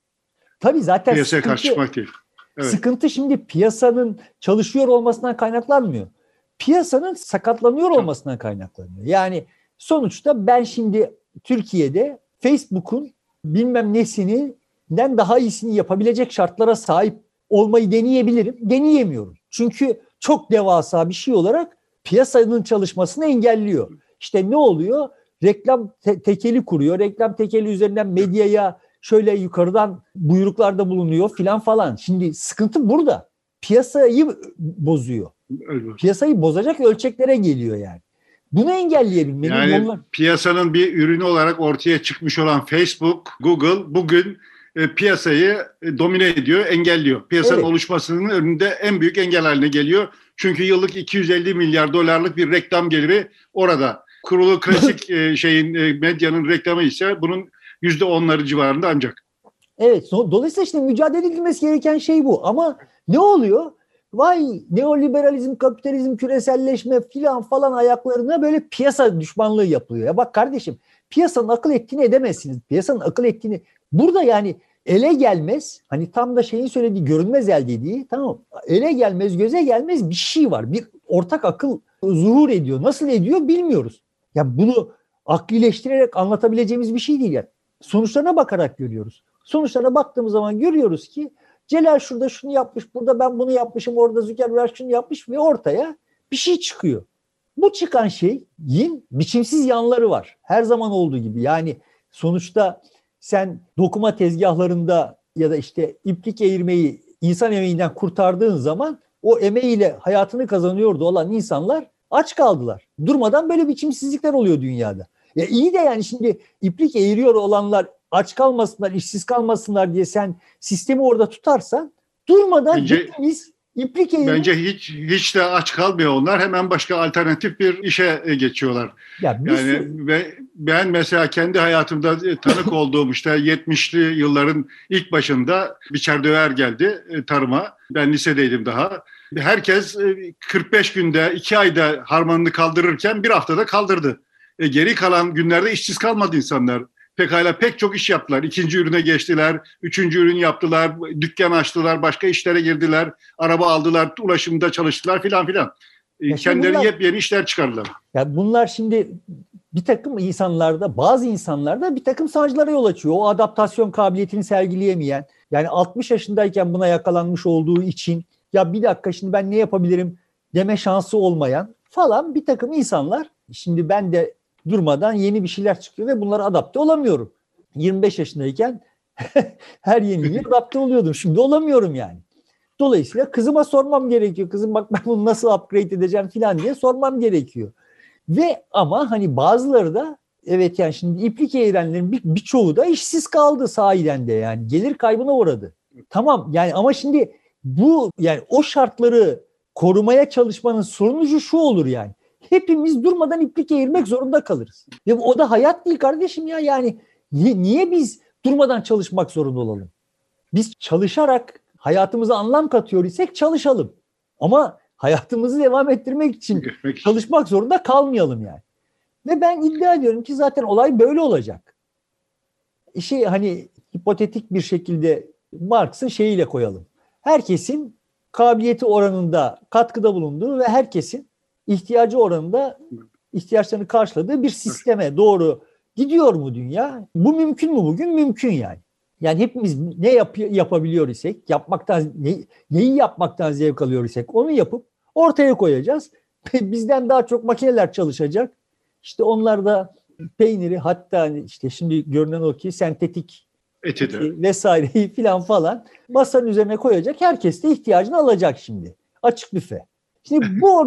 Tabii zaten piyasaya karşı çıkmak değil. Evet. Sıkıntı şimdi piyasanın çalışıyor olmasından kaynaklanmıyor. Piyasanın sakatlanıyor olmasından kaynaklanıyor. Yani sonuçta ben şimdi Türkiye'de Facebook'un bilmem nesinden daha iyisini yapabilecek şartlara sahip olmayı deneyebilirim. Deneyemiyorum. Çünkü çok devasa bir şey olarak piyasanın çalışmasını engelliyor. İşte ne oluyor? Reklam tekeli kuruyor. Reklam tekeli üzerinden medyaya şöyle yukarıdan buyruklarda bulunuyor filan falan. Şimdi sıkıntı burada. piyasayı bozuyor. Öyle. Piyasayı bozacak ölçeklere geliyor yani. Bunu engelleyebilmenin Yani yolları. piyasanın bir ürünü olarak ortaya çıkmış olan Facebook, Google bugün piyasayı domine ediyor, engelliyor. Piyasanın Evet. oluşmasının önünde en büyük engel haline geliyor. Çünkü yıllık 250 milyar dolarlık bir reklam geliri orada. Kurulu klasik medyanın reklamı ise bunun %10'ları civarında ancak. Evet. Dolayısıyla işte mücadele edilmesi gereken şey bu. Ama ne oluyor? Vay neoliberalizm, kapitalizm, küreselleşme filan falan ayaklarına böyle piyasa düşmanlığı yapılıyor. Ya bak kardeşim, piyasanın akıl ettiğini edemezsiniz. Piyasanın akıl ettiğini burada yani ele gelmez. Hani tam da şeyin söylediği görünmez el dediği, tamam, ele gelmez, göze gelmez bir şey var. Bir ortak akıl zuhur ediyor. Nasıl ediyor bilmiyoruz. Ya bunu aklileştirerek anlatabileceğimiz bir şey değil yani. Sonuçlarına bakarak görüyoruz. Sonuçlarına baktığımız zaman görüyoruz ki Celal şurada şunu yapmış, burada ben bunu yapmışım, orada Zuckerberg şunu yapmış ve ortaya bir şey çıkıyor. Bu çıkan şeyin biçimsiz yanları var. Her zaman olduğu gibi. Yani sonuçta sen dokuma tezgahlarında ya da işte iplik eğirmeyi insan emeğinden kurtardığın zaman o emeğiyle hayatını kazanıyordu olan insanlar aç kaldılar. Durmadan böyle biçimsizlikler oluyor dünyada. Ya iyi de yani şimdi iplik eğiriyor olanlar aç kalmasınlar, işsiz kalmasınlar diye sen sistemi orada tutarsan durmadan hepimiz iplik eğirmek. Bence hiç de aç kalmıyor onlar. Hemen başka alternatif bir işe geçiyorlar. Yani ben mesela kendi hayatımda tanık olduğum işte 70'li yılların ilk başında biçer döver geldi tarıma. Ben lisedeydim daha. Herkes 45 günde, 2 ayda harmanını kaldırırken bir haftada kaldırdı. Geri kalan günlerde işsiz kalmadı insanlar. Pekala pek çok iş yaptılar. 2. ürüne geçtiler, 3. ürün yaptılar, dükkan açtılar, başka işlere girdiler, araba aldılar, ulaşımda çalıştılar filan filan. Kendileri yepyeni işler çıkardılar. Ya bunlar şimdi bir takım insanlarda, bazı insanlarda bir takım sancılara yol açıyor. O adaptasyon kabiliyetini sergileyemeyen, yani 60 yaşındayken buna yakalanmış olduğu için ya bir dakika şimdi ben ne yapabilirim deme şansı olmayan falan bir takım insanlar. Şimdi ben de durmadan yeni bir şeyler çıkıyor ve bunlara adapte olamıyorum. 25 yaşındayken her yeniye adapte oluyordum. Şimdi olamıyorum yani. Dolayısıyla kızıma sormam gerekiyor. Kızım bak ben bunu nasıl upgrade edeceğim falan diye sormam gerekiyor. Ve ama hani bazıları da evet yani şimdi iplik eğirenlerin birçoğu da işsiz kaldı sahiden de yani. Gelir kaybına uğradı. Tamam yani ama şimdi bu yani o şartları korumaya çalışmanın sonucu şu olur yani. Hepimiz durmadan iplik eğirmek zorunda kalırız. Ve o da hayat değil kardeşim ya. Yani niye biz durmadan çalışmak zorunda olalım? Biz çalışarak hayatımıza anlam katıyor isek çalışalım. Ama hayatımızı devam ettirmek için çalışmak zorunda kalmayalım yani. Ve ben iddia ediyorum ki zaten olay böyle olacak. Hani hipotetik bir şekilde Marx'ın şeyiyle koyalım. Herkesin kabiliyeti oranında katkıda bulunduğu ve herkesin ihtiyacı oranında ihtiyaçlarını karşıladığı bir sisteme doğru gidiyor mu dünya? Bu mümkün mü bugün? Mümkün yani. Yani hepimiz ne yapabiliyor isek, neyi yapmaktan zevk alıyor isek onu yapıp ortaya koyacağız. Bizden daha çok makineler çalışacak. İşte onlar da peyniri hatta işte şimdi görünen o ki sentetik eti vesaireyi falan masanın üzerine koyacak. Herkes de ihtiyacını alacak şimdi. Açık büfe. Şimdi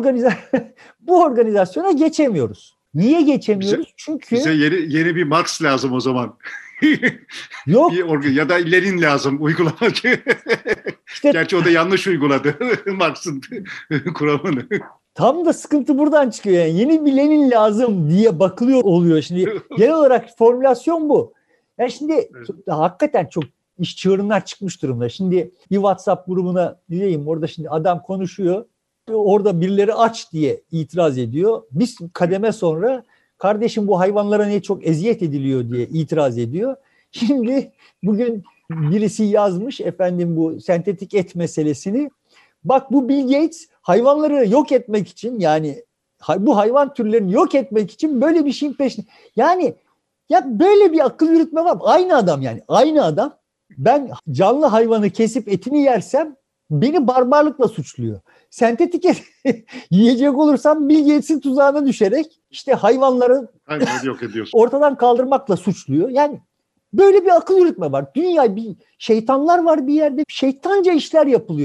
bu organizasyona geçemiyoruz. Niye geçemiyoruz? Çünkü bize yeni bir Marx lazım o zaman. Yok. Ya da Lenin lazım uygulamacı. İşte, gerçi o da yanlış uyguladı Marx'ın kuramını. Tam da sıkıntı buradan çıkıyor yani. Yeni bir Lenin lazım diye bakılıyor oluyor. Şimdi genel olarak formülasyon bu. Yani şimdi evet. Hakikaten çok iş çığırından çıkmış durumda. Şimdi bir WhatsApp grubuna diyeyim orada şimdi adam konuşuyor. Orada birileri aç diye itiraz ediyor. Bir kademe sonra kardeşim bu hayvanlara ne çok eziyet ediliyor diye itiraz ediyor. Şimdi bugün birisi yazmış efendim bu sentetik et meselesini. Bak bu Bill Gates hayvanları yok etmek için yani bu hayvan türlerini yok etmek için böyle bir şeyin peşinde. Yani ya böyle bir akıl yürütme var mı? Aynı adam yani aynı adam. Ben canlı hayvanı kesip etini yersem beni barbarlıkla suçluyor. Sentetik et yiyecek olursam Bill Gates'in tuzağına düşerek işte hayvanları yok ediyorsun. Ortadan kaldırmakla suçluyor. Yani böyle bir akıl yürütme var. Dünya bir şeytanlar var bir yerde. Şeytanca işler yapılıyor yani.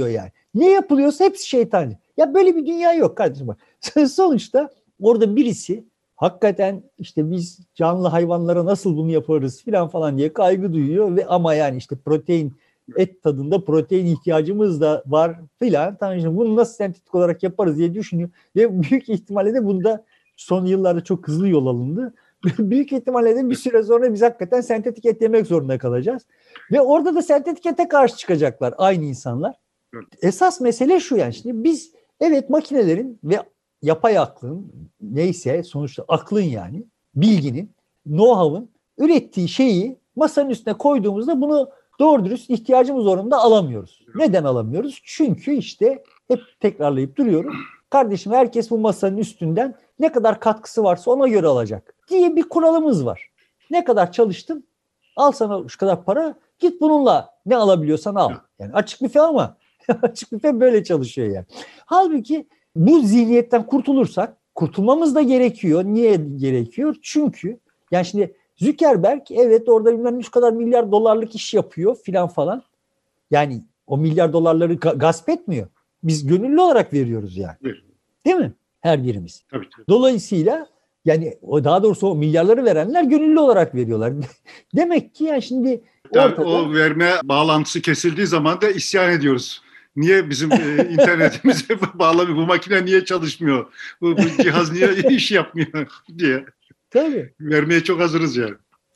Ne yapılıyorsa hepsi şeytanca. Ya böyle bir dünya yok kardeşim bak. Sonuçta orada birisi hakikaten işte biz canlı hayvanlara nasıl bunu yaparız filan falan diye kaygı duyuyor ve ama yani işte protein, et tadında protein ihtiyacımız da var filan. Tamam, işte bunu nasıl sentetik olarak yaparız diye düşünüyor. Ve büyük ihtimalle de bunda son yıllarda çok hızlı yol alındı. Büyük ihtimalle de bir süre sonra biz hakikaten sentetik et yemek zorunda kalacağız. Ve orada da sentetik ete karşı çıkacaklar aynı insanlar. Esas mesele şu, yani şimdi biz evet makinelerin ve yapay aklın, neyse sonuçta aklın, yani bilginin, know-how'ın ürettiği şeyi masanın üstüne koyduğumuzda bunu doğru dürüst ihtiyacımız oranında alamıyoruz. Neden alamıyoruz? Çünkü işte hep tekrarlayıp duruyorum. Kardeşim herkes bu masanın üstünden ne kadar katkısı varsa ona göre alacak diye bir kuralımız var. Ne kadar çalıştın, al sana şu kadar para, git bununla ne alabiliyorsan al. Yani açık büfe ama açık büfe böyle çalışıyor yani. Halbuki bu zihniyetten kurtulmamız da gerekiyor. Niye gerekiyor? Çünkü yani şimdi Zuckerberg evet orada bilmem şu kadar milyar dolarlık iş yapıyor filan falan. Yani o milyar dolarları gasp etmiyor. Biz gönüllü olarak veriyoruz yani. Değil mi? Her birimiz. Tabii. Dolayısıyla yani daha doğrusu o milyarları verenler gönüllü olarak veriyorlar. Demek ki yani şimdi ortada... O verme bağlantısı kesildiği zaman da isyan ediyoruz. Niye bizim internetimize bağlı, bu makine niye çalışmıyor? Bu cihaz niye iş yapmıyor diye. Tabii. Vermeye çok hazırız yani.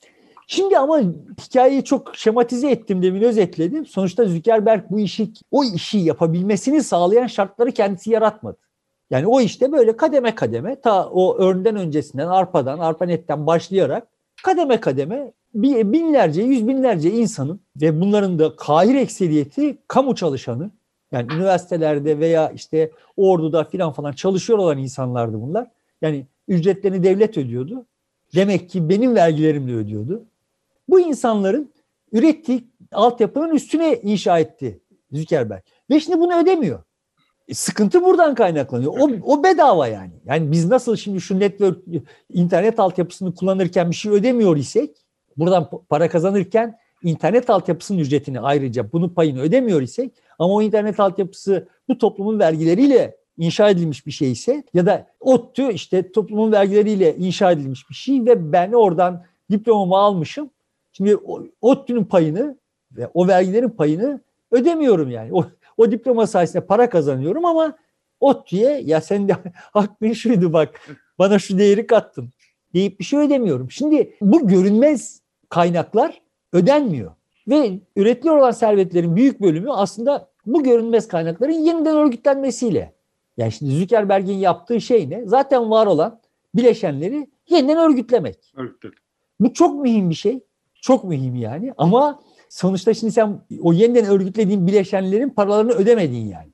Şimdi ama hikayeyi çok şematize ettim, demin özetledim. Sonuçta Zuckerberg o işi yapabilmesini sağlayan şartları kendisi yaratmadı. Yani o işte böyle kademe kademe ta o öğrenden öncesinden ARPANET'ten başlayarak kademe kademe binlerce, yüz binlerce insanın ve bunların da kahir ekseriyeti kamu çalışanı, yani üniversitelerde veya işte orduda filan falan çalışıyor olan insanlardı bunlar. Yani ücretlerini devlet ödüyordu. Demek ki benim vergilerimle ödüyordu. Bu insanların ürettiği altyapının üstüne inşa etti Zuckerberg. Ve şimdi bunu ödemiyor. Sıkıntı buradan kaynaklanıyor. O bedava yani. Yani biz nasıl şimdi şu internet altyapısını kullanırken bir şey ödemiyor isek, buradan para kazanırken internet altyapısının ücretini ayrıca bunun payını ödemiyor isek, ama o internet altyapısı bu toplumun vergileriyle inşa edilmiş bir şey ise ya da ODTÜ işte toplumun vergileriyle inşa edilmiş bir şey ve ben oradan diplomamı almışım. Şimdi ODTÜ'nün payını ve o vergilerin payını ödemiyorum yani. O diploma sayesinde para kazanıyorum ama ODTÜ'ye ya sen de hakkın şuydu bak bana şu değeri kattın deyip bir şey ödemiyorum. Şimdi bu görünmez kaynaklar ödenmiyor. Ve üretiliyor olan servetlerin büyük bölümü aslında bu görünmez kaynakların yeniden örgütlenmesiyle. Yani şimdi Zuckerberg'in yaptığı şey ne? Zaten var olan bileşenleri yeniden örgütlemek. Bu çok mühim bir şey. Çok mühim yani. Ama sonuçta şimdi sen o yeniden örgütlediğin bileşenlerin paralarını ödemedin yani.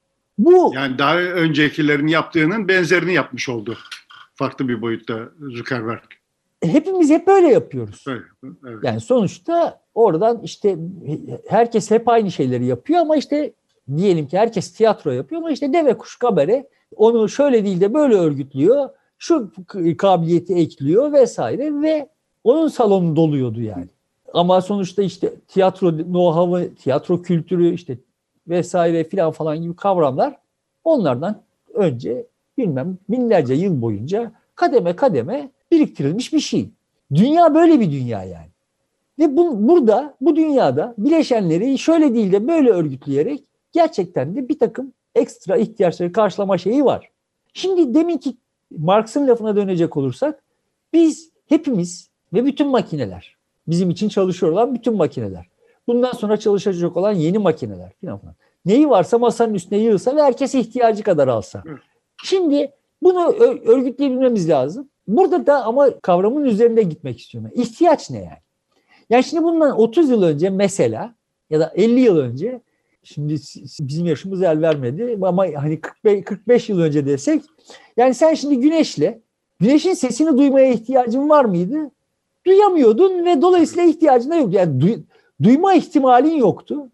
Bu yani daha öncekilerin yaptığının benzerini yapmış oldu. Farklı bir boyutta Zuckerberg. Hepimiz hep öyle yapıyoruz. Evet. Yani sonuçta oradan işte herkes hep aynı şeyleri yapıyor ama işte diyelim ki herkes tiyatro yapıyor ama işte deve kuş kabare onu şöyle değil de böyle örgütlüyor. Şu kabiliyeti ekliyor vesaire ve onun salonu doluyordu yani. Ama sonuçta işte tiyatro know-how'ı, tiyatro kültürü işte vesaire filan falan gibi kavramlar onlardan önce bilmem binlerce yıl boyunca kademe kademe biriktirilmiş bir şey. Dünya böyle bir dünya yani. Ve bu dünyada bileşenleri şöyle değil de böyle örgütleyerek gerçekten de bir takım ekstra ihtiyaçları karşılama şeyi var. Şimdi deminki Marx'ın lafına dönecek olursak biz hepimiz ve bütün makineler, bizim için çalışıyor olan bütün makineler, bundan sonra çalışacak olan yeni makineler falan. Neyi varsa masanın üstüne yığılsa ve herkes ihtiyacı kadar alsa. Şimdi bunu örgütleyebilmemiz lazım. Burada da ama kavramın üzerinde gitmek istiyorum. İhtiyaç ne yani? Yani şimdi bundan 30 yıl önce mesela ya da 50 yıl önce, şimdi bizim yaşımız el vermedi ama hani 45 yıl önce desek, yani sen şimdi güneşin sesini duymaya ihtiyacın var mıydı? Duyamıyordun ve dolayısıyla ihtiyacın da yok. Yani duyma ihtimalin yoktu.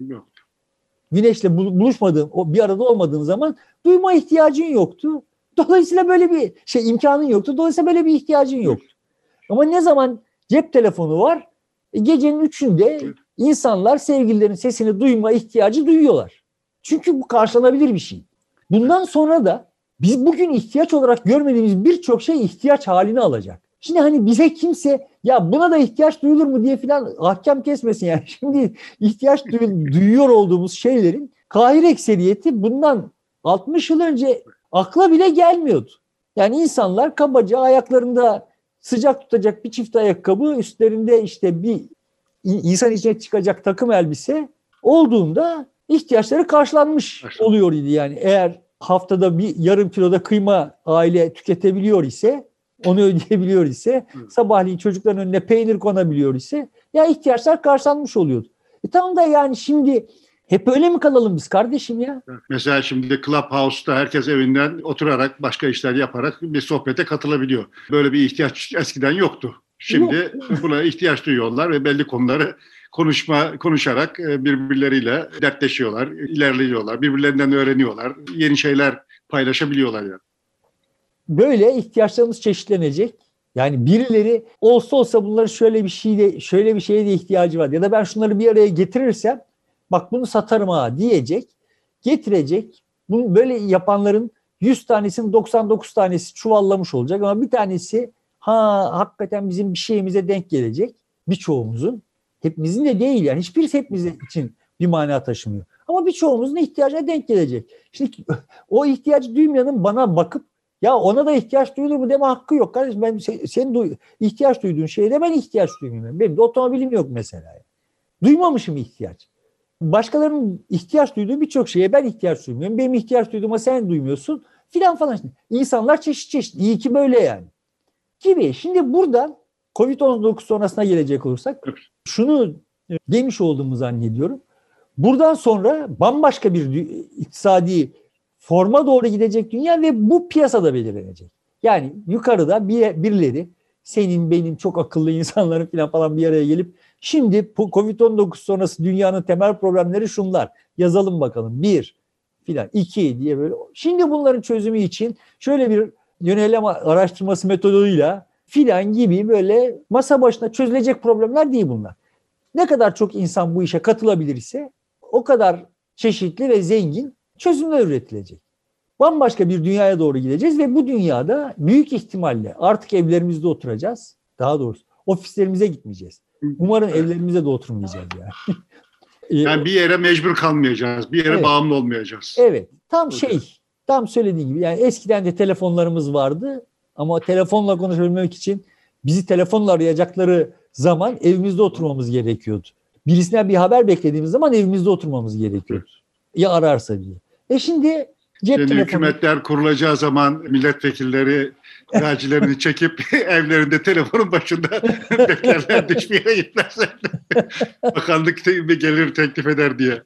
Güneşle buluşmadığın, bir arada olmadığın zaman duyma ihtiyacın yoktu. Dolayısıyla böyle bir imkanın yoktu. Dolayısıyla böyle bir ihtiyacın yoktu. Ama ne zaman cep telefonu var, gecenin 3'ünde insanlar sevgililerin sesini duyma ihtiyacı duyuyorlar. Çünkü bu karşılanabilir bir şey. Bundan sonra da biz bugün ihtiyaç olarak görmediğimiz birçok şey ihtiyaç halini alacak. Şimdi hani bize kimse ya buna da ihtiyaç duyulur mu diye filan ahkam kesmesin yani. Şimdi ihtiyaç duyuyor olduğumuz şeylerin kahir ekseriyeti bundan 60 yıl önce akla bile gelmiyordu. Yani insanlar kabaca ayaklarında sıcak tutacak bir çift ayakkabı, üstlerinde işte bir insan içine çıkacak takım elbise olduğunda ihtiyaçları karşılanmış oluyor idi. Yani eğer haftada bir yarım kiloda kıyma aile tüketebiliyor ise, onu ödeyebiliyor ise, sabahleyin çocukların önüne peynir konabiliyor ise ya ihtiyaçlar karşılanmış oluyordu. Tamam da yani şimdi hep öyle mi kalalım biz kardeşim ya? Mesela şimdi Clubhouse'da herkes evinden oturarak başka işler yaparak bir sohbete katılabiliyor. Böyle bir ihtiyaç eskiden yoktu. Şimdi buna ihtiyaç duyuyorlar ve belli konuları konuşarak birbirleriyle dertleşiyorlar, ilerliyorlar, birbirlerinden öğreniyorlar, yeni şeyler paylaşabiliyorlar yani. Böyle ihtiyaçlarımız çeşitlenecek. Yani birileri olsa bunların şöyle bir şeye de ihtiyacı var ya da ben şunları bir araya getirirsem bak bunu satarım ha diyecek, getirecek. Bunu böyle yapanların 100 tanesinin 99 tanesi çuvallamış olacak ama bir tanesi hakikaten bizim bir şeyimize denk gelecek. Birçoğumuzun, hepimizin de değil yani hiçbirisi hepimizin için bir mana taşımıyor. Ama birçoğumuzun ihtiyacına denk gelecek. Şimdi o ihtiyacı duymayanın bana bakıp ya ona da ihtiyaç duyulur mu deme hakkı yok. Kardeşim ben senin ihtiyaç duyduğun şeyde ben ihtiyaç duymuyorum. Benim de otomobilim yok mesela. Duymamışım ihtiyaç. Başkalarının ihtiyaç duyduğu birçok şeye ben ihtiyaç duymuyorum. Benim ihtiyaç duyduğuma sen duymuyorsun filan falan. İnsanlar çeşit. İyi ki böyle yani. Gibi. Şimdi buradan Covid-19 sonrasına gelecek olursak şunu demiş olduğumu zannediyorum. Buradan sonra bambaşka bir iktisadi forma doğru gidecek dünya ve bu piyasada belirlenecek. Yani yukarıda birileri senin benim çok akıllı insanların falan bir araya gelip şimdi Covid-19 sonrası dünyanın temel problemleri şunlar. Yazalım bakalım. 1 filan 2 diye böyle. Şimdi bunların çözümü için şöyle bir yönelem araştırması metoduyla filan gibi böyle masa başına çözülecek problemler değil bunlar. Ne kadar çok insan bu işe katılabilir ise o kadar çeşitli ve zengin çözümler üretilecek. Bambaşka bir dünyaya doğru gideceğiz ve bu dünyada büyük ihtimalle artık evlerimizde oturacağız. Daha doğrusu ofislerimize gitmeyeceğiz. Umarım evlerimize de oturmayacağız yani. Yani bir yere mecbur kalmayacağız. Bir yere bağımlı olmayacağız. Evet. Tam söylediğin gibi. Yani eskiden de telefonlarımız vardı ama telefonla konuşabilmek için bizi telefonla arayacakları zaman evimizde oturmamız gerekiyordu. Birisinden bir haber beklediğimiz zaman evimizde oturmamız gerekiyordu. Ya ararsa diye. Şimdi hükümetler kurulacağı zaman milletvekilleri gacilerini çekip evlerinde telefonun başında beklerler hiçbir yere gitmezler. Bakanlık gelir teklif eder diye.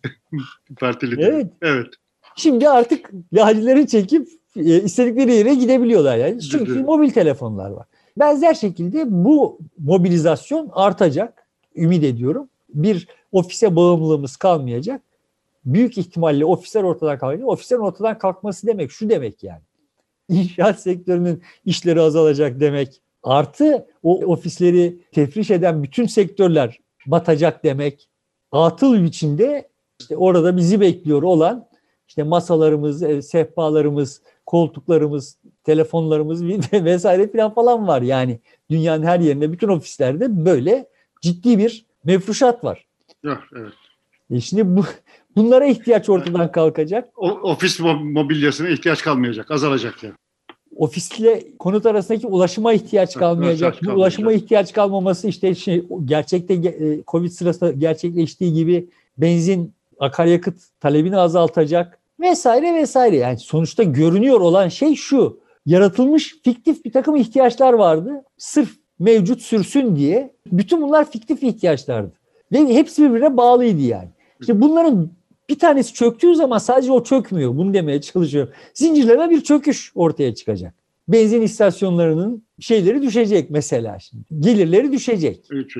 Partili. Evet. Şimdi artık gacileri çekip istedikleri yere gidebiliyorlar yani. Çünkü mobil telefonlar var. Benzer şekilde bu mobilizasyon artacak. Ümit ediyorum. Bir ofise bağımlılığımız kalmayacak. Büyük ihtimalle ofisler ortadan kalkacak. Ofislerin ortadan kalkması demek şu demek yani. İnşaat sektörünün işleri azalacak demek. Artı o ofisleri tefriş eden bütün sektörler batacak demek. Atıl biçimde işte orada bizi bekliyor olan işte masalarımız, sehpalarımız, koltuklarımız, telefonlarımız vesaire falan var. Yani dünyanın her yerinde bütün ofislerde böyle ciddi bir mefruşat var. Evet. Şimdi bunlara ihtiyaç ortadan kalkacak. Ofis mobilyasına ihtiyaç kalmayacak, azalacak yani. Ofisle konut arasındaki ulaşıma ihtiyaç kalmayacak. Bu ulaşıma ihtiyaç kalmaması işte gerçekte Covid sırasında gerçekleştiği gibi benzin, akaryakıt talebini azaltacak vesaire. Yani sonuçta görünüyor olan şey şu. Yaratılmış fiktif bir takım ihtiyaçlar vardı. Sırf mevcut sürsün diye. Bütün bunlar fiktif ihtiyaçlardı. Ve hepsi birbirine bağlıydı yani. İşte bunların bir tanesi çöktüğü zaman sadece o çökmüyor. Bunu demeye çalışıyorum. Zincirleme bir çöküş ortaya çıkacak. Benzin istasyonlarının şeyleri düşecek mesela şimdi. Gelirleri düşecek.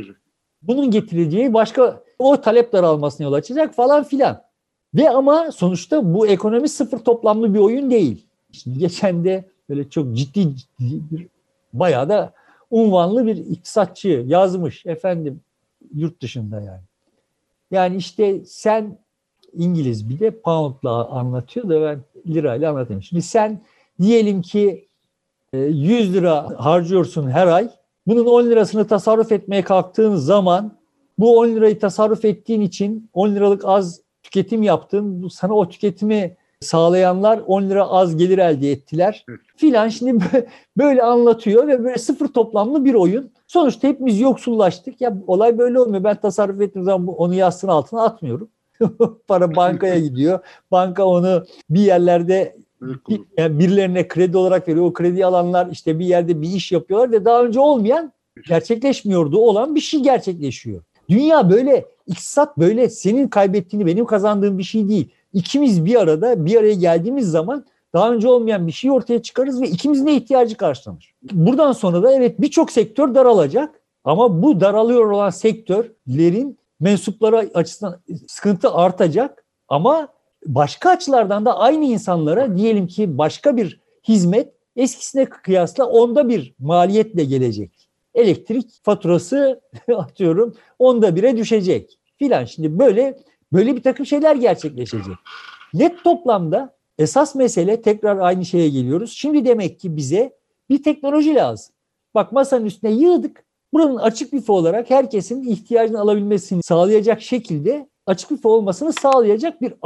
Bunun getireceği başka o talep daralmasına yol açacak falan filan. Ve ama sonuçta bu ekonomi sıfır toplamlı bir oyun değil. Şimdi geçen de böyle çok ciddi bir bayağı da unvanlı bir iktisatçı yazmış efendim yurt dışında yani. Yani işte sen İngiliz bir de pound'la anlatıyor da ben lirayla anlatayım. Şimdi sen diyelim ki 100 lira harcıyorsun her ay. Bunun 10 lirasını tasarruf etmeye kalktığın zaman bu 10 lirayı tasarruf ettiğin için 10 liralık az tüketim yaptın. Sana o tüketimi sağlayanlar 10 lira az gelir elde ettiler filan. Şimdi böyle anlatıyor ve böyle sıfır toplamlı bir oyun. Sonuçta hepimiz yoksullaştık. Ya olay böyle olmuyor. Ben tasarruf ettiğim zaman onu yastığın altına atmıyorum. Para bankaya gidiyor. Banka onu bir yerlerde yani birilerine kredi olarak veriyor. O kredi alanlar işte bir yerde bir iş yapıyorlar ve daha önce olmayan, gerçekleşmiyordu olan bir şey gerçekleşiyor. Dünya böyle, iktisat böyle, senin kaybettiğini benim kazandığım bir şey değil. İkimiz bir araya geldiğimiz zaman daha önce olmayan bir şey ortaya çıkarız ve ikimizin de ihtiyacı karşılanır. Buradan sonra da evet birçok sektör daralacak ama bu daralıyor olan sektörlerin mensupları açısından sıkıntı artacak ama başka açılardan da aynı insanlara diyelim ki başka bir hizmet eskisine kıyasla onda bir maliyetle gelecek. Elektrik faturası atıyorum 1/10'e düşecek filan. Şimdi böyle bir takım şeyler gerçekleşecek. Net toplamda esas mesele, tekrar aynı şeye geliyoruz. Şimdi demek ki bize bir teknoloji lazım. Bak masanın üstüne yığdık. Buranın açık büfe olarak herkesin ihtiyacını alabilmesini sağlayacak şekilde açık büfe olmasını sağlayacak bir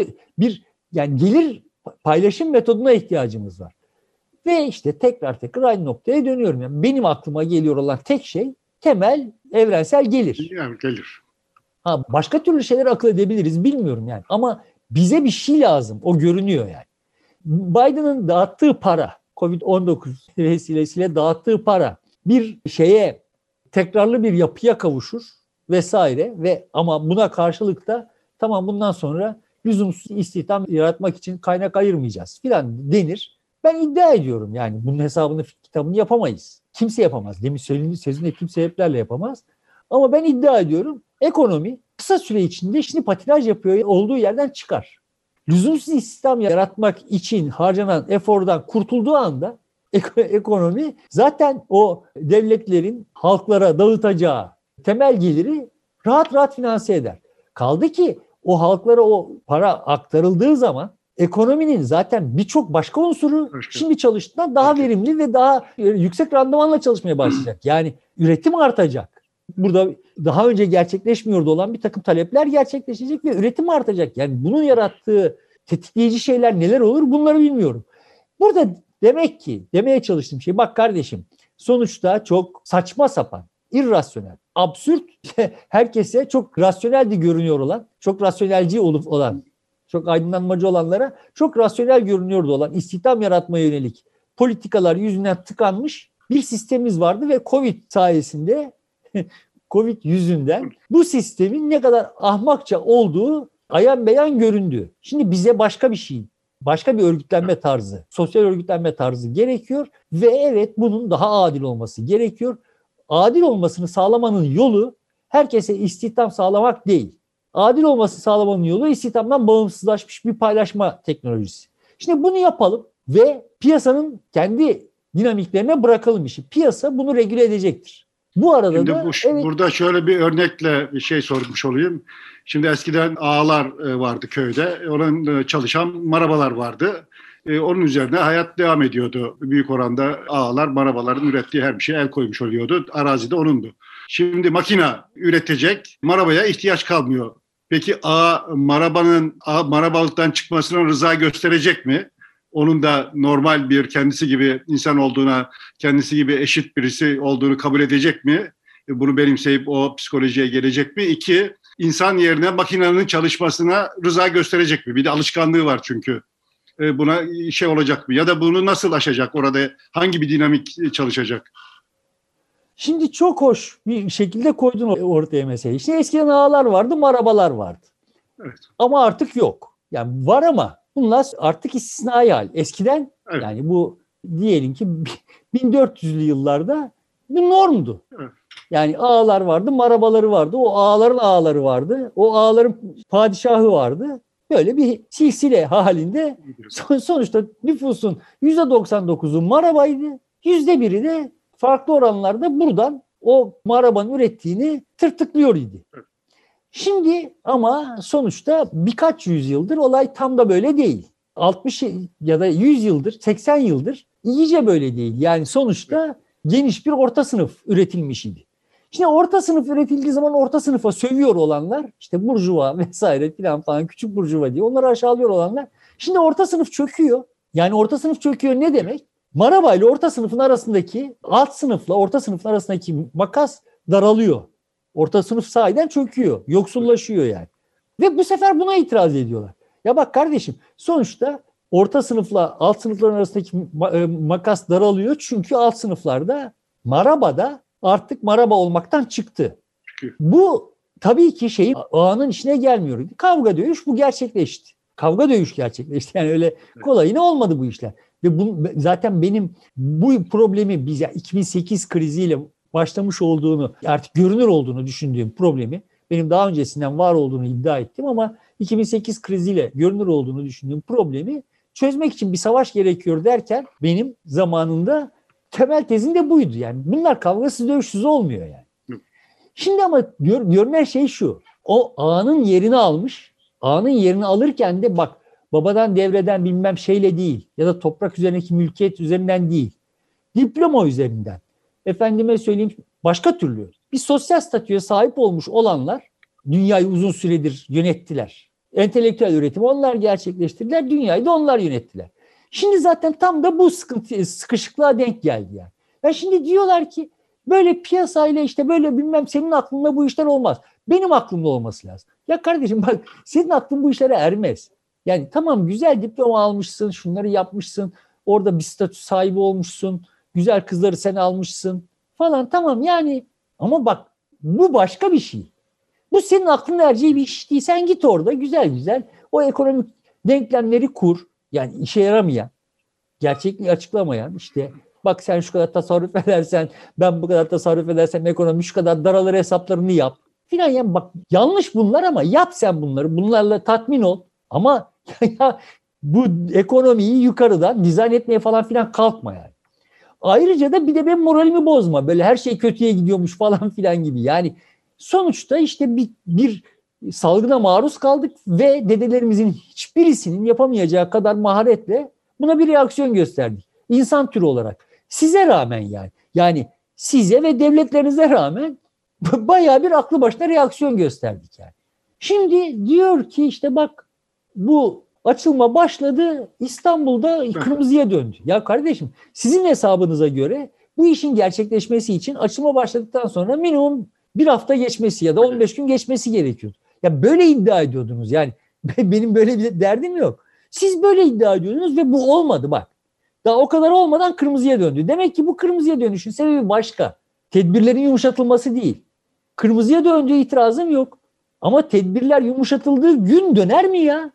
yani gelir paylaşım metoduna ihtiyacımız var. Ve işte tekrar aynı noktaya dönüyorum. Yani benim aklıma geliyor olan tek şey temel evrensel gelir. Yani gelir. Başka türlü şeyler akıl edebiliriz bilmiyorum yani. Ama bize bir şey lazım. O görünüyor yani. Biden'ın dağıttığı para, Covid-19 vesilesiyle dağıttığı para bir şeye, tekrarlı bir yapıya kavuşur vesaire ve ama buna karşılık da tamam bundan sonra lüzumsuz istihdam yaratmak için kaynak ayırmayacağız filan denir. Ben iddia ediyorum yani bunun hesabını, kitabını yapamayız. Kimse yapamaz. Demin sözünde tüm sebeplerle yapamaz. Ama ben iddia ediyorum ekonomi kısa süre içinde şimdi patinaj yapıyor olduğu yerden çıkar. Lüzumsuz istihdam yaratmak için harcanan efordan kurtulduğu anda ekonomi zaten o devletlerin halklara dağıtacağı temel geliri rahat rahat finanse eder. Kaldı ki o halklara o para aktarıldığı zaman ekonominin zaten birçok başka unsuru şimdi çalıştığından daha verimli ve daha yüksek randımanla çalışmaya başlayacak. Yani üretim artacak. Burada daha önce gerçekleşmiyordu olan bir takım talepler gerçekleşecek ve üretim artacak. Yani bunun yarattığı tetikleyici şeyler neler olur bunları bilmiyorum. Burada demek ki demeye çalıştığım şey, bak kardeşim, sonuçta çok saçma sapan, irrasyonel, absürt, herkese çok rasyoneldi görünüyor olan, çok rasyonelci olup olan, çok aydınlanmacı olanlara çok rasyonel görünüyordu olan istihdam yaratmaya yönelik politikalar yüzünden tıkanmış bir sistemimiz vardı ve Covid sayesinde Covid yüzünden bu sistemin ne kadar ahmakça olduğu ayan beyan göründü. Şimdi bize başka bir şey, başka bir örgütlenme tarzı, sosyal örgütlenme tarzı gerekiyor ve evet bunun daha adil olması gerekiyor. Adil olmasını sağlamanın yolu herkese istihdam sağlamak değil. Adil olmasını sağlamanın yolu istihdamdan bağımsızlaşmış bir paylaşma teknolojisi. Şimdi bunu yapalım ve piyasanın kendi dinamiklerine bırakalım işi. Piyasa bunu regüle edecektir. Bu arada şimdi da burada şöyle bir örnekle bir şey sormuş olayım. Şimdi eskiden ağalar vardı köyde. Onun çalışan marabalar vardı. Onun üzerine hayat devam ediyordu. Büyük oranda ağalar marabaların ürettiği her bir şeye el koymuş oluyordu. Arazi de onundu. Şimdi makina üretecek, marabaya ihtiyaç kalmıyor. Peki marabalıktan çıkmasına rıza gösterecek mi? Onun da normal bir kendisi gibi insan olduğuna, kendisi gibi eşit birisi olduğunu kabul edecek mi? Bunu benimseyip o psikolojiye gelecek mi? 2, insan yerine makinenin çalışmasına rıza gösterecek mi? Bir de alışkanlığı var çünkü. Buna şey olacak mı? Ya da bunu nasıl aşacak? Orada hangi bir dinamik çalışacak? Şimdi çok hoş bir şekilde koydun ortaya meseleyi. İşte eskiden ağalar vardı, marabalar vardı. Evet. Ama artık yok. Yani var ama bunlar artık istisnai hal. Eskiden evet. Yani bu diyelim ki 1400'lü yıllarda bu normdu. Evet. Yani ağalar vardı, marabaları vardı. O ağaların ağaları vardı. O ağaların padişahı vardı. Böyle bir silsile halinde sonuçta nüfusun %99'u marabaydı. %1'i de farklı oranlarda buradan o marabanın ürettiğini tırtıklıyor idi. Evet. Şimdi ama sonuçta birkaç yüzyıldır olay tam da böyle değil. 60 ya da 100 yıldır, 80 yıldır iyice böyle değil. Yani sonuçta geniş bir orta sınıf üretilmiş idi. Şimdi orta sınıf üretildiği zaman orta sınıfa sövüyor olanlar, işte burjuva vesaire falan küçük burjuva diye onları aşağılıyor olanlar. Şimdi orta sınıf çöküyor. Yani orta sınıf çöküyor ne demek? Maraba ile orta sınıfın arasındaki, alt sınıfla orta sınıfın arasındaki makas daralıyor. Orta sınıf sahiden çöküyor, yoksullaşıyor yani. Ve bu sefer buna itiraz ediyorlar. Ya bak kardeşim, sonuçta orta sınıfla alt sınıfların arasındaki makas daralıyor. Çünkü alt sınıflarda marabada artık maraba olmaktan çıktı. Bu tabii ki ağanın işine gelmiyor. Kavga dövüş bu gerçekleşti. Kavga dövüş gerçekleşti. Yani öyle kolayına olmadı bu işler. Ve zaten benim bu problemi biz 2008 kriziyle başlamış olduğunu, artık görünür olduğunu düşündüğüm problemi, benim daha öncesinden var olduğunu iddia ettim ama 2008 kriziyle görünür olduğunu düşündüğüm problemi çözmek için bir savaş gerekiyor derken benim zamanında temel tezim de buydu. Yani bunlar kavgasız dövüşsüz olmuyor yani. Şimdi ama görünen şey şu. O ağanın yerini almış. Ağanın yerini alırken de bak babadan devreden bilmem şeyle değil ya da toprak üzerindeki mülkiyet üzerinden değil. Diploma üzerinden. Efendime söyleyeyim başka türlü. Bir sosyal statüye sahip olmuş olanlar dünyayı uzun süredir yönettiler. Entelektüel üretimi onlar gerçekleştirdiler. Dünyayı da onlar yönettiler. Şimdi zaten tam da bu sıkışıklığa denk geldi yani. Ya şimdi diyorlar ki böyle piyasayla işte böyle bilmem senin aklında bu işler olmaz. Benim aklımda olması lazım. Ya kardeşim bak senin aklın bu işlere ermez. Yani tamam güzel diploma almışsın, şunları yapmışsın, orada bir statü sahibi olmuşsun, güzel kızları sen almışsın falan tamam yani ama bak bu başka bir şey. Bu senin aklın ereceği bir iş değil. Sen git orada güzel güzel o ekonomik denklemleri kur. Yani işe yaramayan, gerçekliği açıklamayan işte bak sen şu kadar tasarruf edersen ben bu kadar tasarruf edersem ekonomi şu kadar daralır hesaplarını yap filan yani bak yanlış bunlar ama yap sen bunları bunlarla tatmin ol ama ya, bu ekonomiyi yukarıdan dizayn etmeye falan filan kalkma yani. Ayrıca da bir de ben moralimi bozma böyle her şey kötüye gidiyormuş falan filan gibi yani sonuçta işte bir salgına maruz kaldık ve dedelerimizin hiçbirisinin yapamayacağı kadar maharetle buna bir reaksiyon gösterdik. İnsan türü olarak. Size rağmen yani. Yani size ve devletlerinize rağmen bayağı bir aklı başına reaksiyon gösterdik yani. Şimdi diyor ki işte bak bu açılma başladı İstanbul'da kırmızıya döndü. Ya kardeşim sizin hesabınıza göre bu işin gerçekleşmesi için açılma başladıktan sonra minimum bir hafta geçmesi ya da 15 gün geçmesi gerekiyor. Ya böyle iddia ediyordunuz yani benim böyle bir derdim yok. Siz böyle iddia ediyordunuz ve bu olmadı bak. Daha o kadar olmadan kırmızıya döndü. Demek ki bu kırmızıya dönüşün sebebi başka. Tedbirlerin yumuşatılması değil. Kırmızıya döndüğü itirazım yok. Ama tedbirler yumuşatıldığı gün döner mi ya?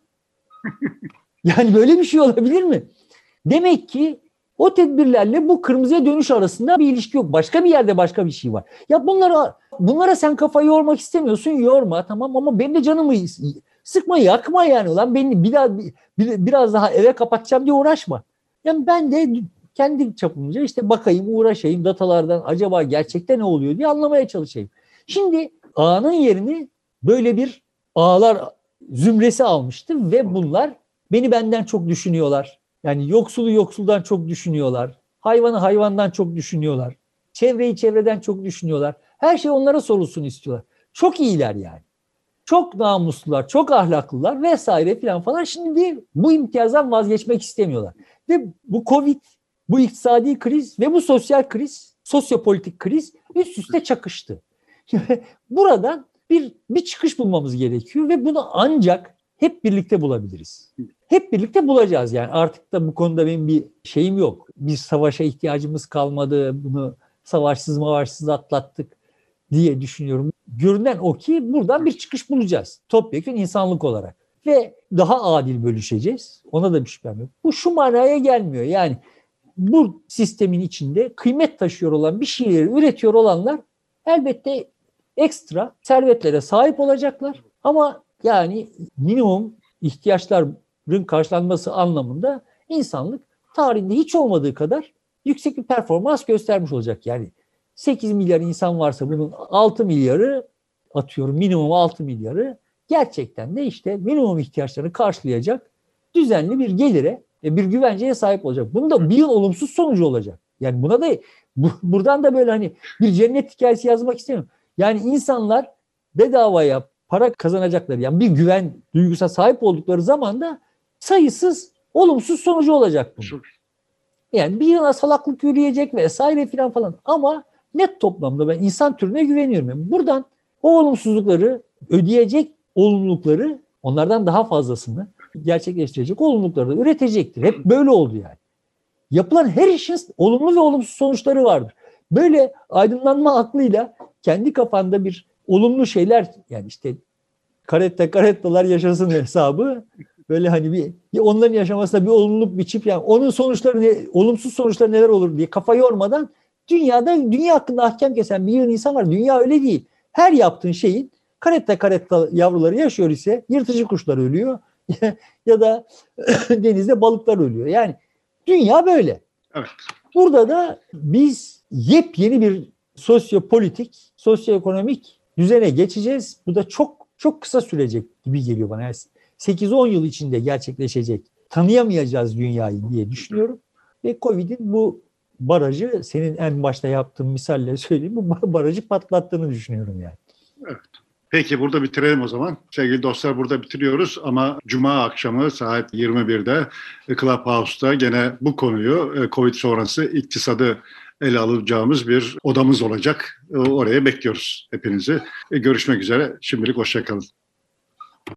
Yani böyle bir şey olabilir mi? Demek ki o tedbirlerle bu kırmızıya dönüş arasında bir ilişki yok. Başka bir yerde başka bir şey var. Ya bunlara sen kafayı yormak istemiyorsun. Yorma tamam ama benim de canımı sıkma yakma yani. Ulan beni biraz daha eve kapatacağım diye uğraşma. Yani ben de kendi çapımca işte bakayım uğraşayım datalardan acaba gerçekten ne oluyor diye anlamaya çalışayım. Şimdi ağanın yerini böyle bir ağalar zümresi almıştı ve bunlar beni benden çok düşünüyorlar. Yani yoksulu yoksuldan çok düşünüyorlar. Hayvanı hayvandan çok düşünüyorlar. Çevreyi çevreden çok düşünüyorlar. Her şey onlara sorulsun istiyorlar. Çok iyiler yani. Çok namuslular, çok ahlaklılar vesaire falan. Şimdi bu imtiyazdan vazgeçmek istemiyorlar. Ve bu Covid, bu iktisadi kriz ve bu sosyal kriz, sosyopolitik kriz üst üste çakıştı. Buradan bir çıkış bulmamız gerekiyor ve bunu ancak hep birlikte bulabiliriz. Hep birlikte bulacağız yani artık da bu konuda benim bir şeyim yok. Biz savaşa ihtiyacımız kalmadı, bunu savaşsız atlattık diye düşünüyorum. Görünen o ki buradan bir çıkış bulacağız. Topyekun insanlık olarak. Ve daha adil bölüşeceğiz. Ona da bir şüphem yok. Bu şu manaya gelmiyor. Yani bu sistemin içinde kıymet taşıyor olan bir şeyleri üretiyor olanlar elbette ekstra servetlere sahip olacaklar. Ama yani minimum ihtiyaçların karşılanması anlamında insanlık tarihinde hiç olmadığı kadar yüksek bir performans göstermiş olacak. Yani 8 milyar insan varsa bunun 6 milyarı atıyorum minimum 6 milyarı gerçekten de işte minimum ihtiyaçlarını karşılayacak düzenli bir gelire, bir güvenceye sahip olacak. Bunun da bir yıl olumsuz sonucu olacak. Yani buna da buradan da böyle hani bir cennet hikayesi yazmak istemiyorum. Yani insanlar bedavaya para kazanacaklar. Yani bir güven duygusuna sahip oldukları zaman da sayısız olumsuz sonucu olacak bunun. Yani bir yıla salaklık yürüyecek vesaire falan. Ama net toplamda ben insan türüne güveniyorum. Yani buradan o olumsuzlukları ödeyecek, olumlulukları onlardan daha fazlasını gerçekleştirecek olumlulukları da üretecektir. Hep böyle oldu yani. Yapılan her işin olumlu ve olumsuz sonuçları vardır. Böyle aydınlanma aklıyla kendi kafanda bir olumlu şeyler, yani işte karettalar yaşasın hesabı, böyle hani bir onların yaşamasına bir olumluluk biçip yani onun sonuçları olumsuz sonuçları neler olur diye kafa yormadan dünya hakkında ahkam kesen bir yığın insan var. Dünya öyle değil. Her yaptığın şeyin karetta yavruları yaşıyor ise yırtıcı kuşlar ölüyor ya da denizde balıklar ölüyor. Yani dünya böyle. Evet. Burada da biz yepyeni bir sosyopolitik, sosyoekonomik düzene geçeceğiz. Bu da çok çok kısa sürecek gibi geliyor bana. Yani 8-10 yıl içinde gerçekleşecek. Tanıyamayacağız dünyayı diye düşünüyorum. Ve Covid'in bu barajı, senin en başta yaptığın misalle söyleyeyim, bu barajı patlattığını düşünüyorum yani. Evet. Peki burada bitirelim o zaman. Sevgili dostlar, burada bitiriyoruz ama Cuma akşamı saat 21'de Clubhouse'da gene bu konuyu Covid sonrası iktisadı ele alacağımız bir odamız olacak. Oraya bekliyoruz hepinizi. Görüşmek üzere. Şimdilik hoşça kalın.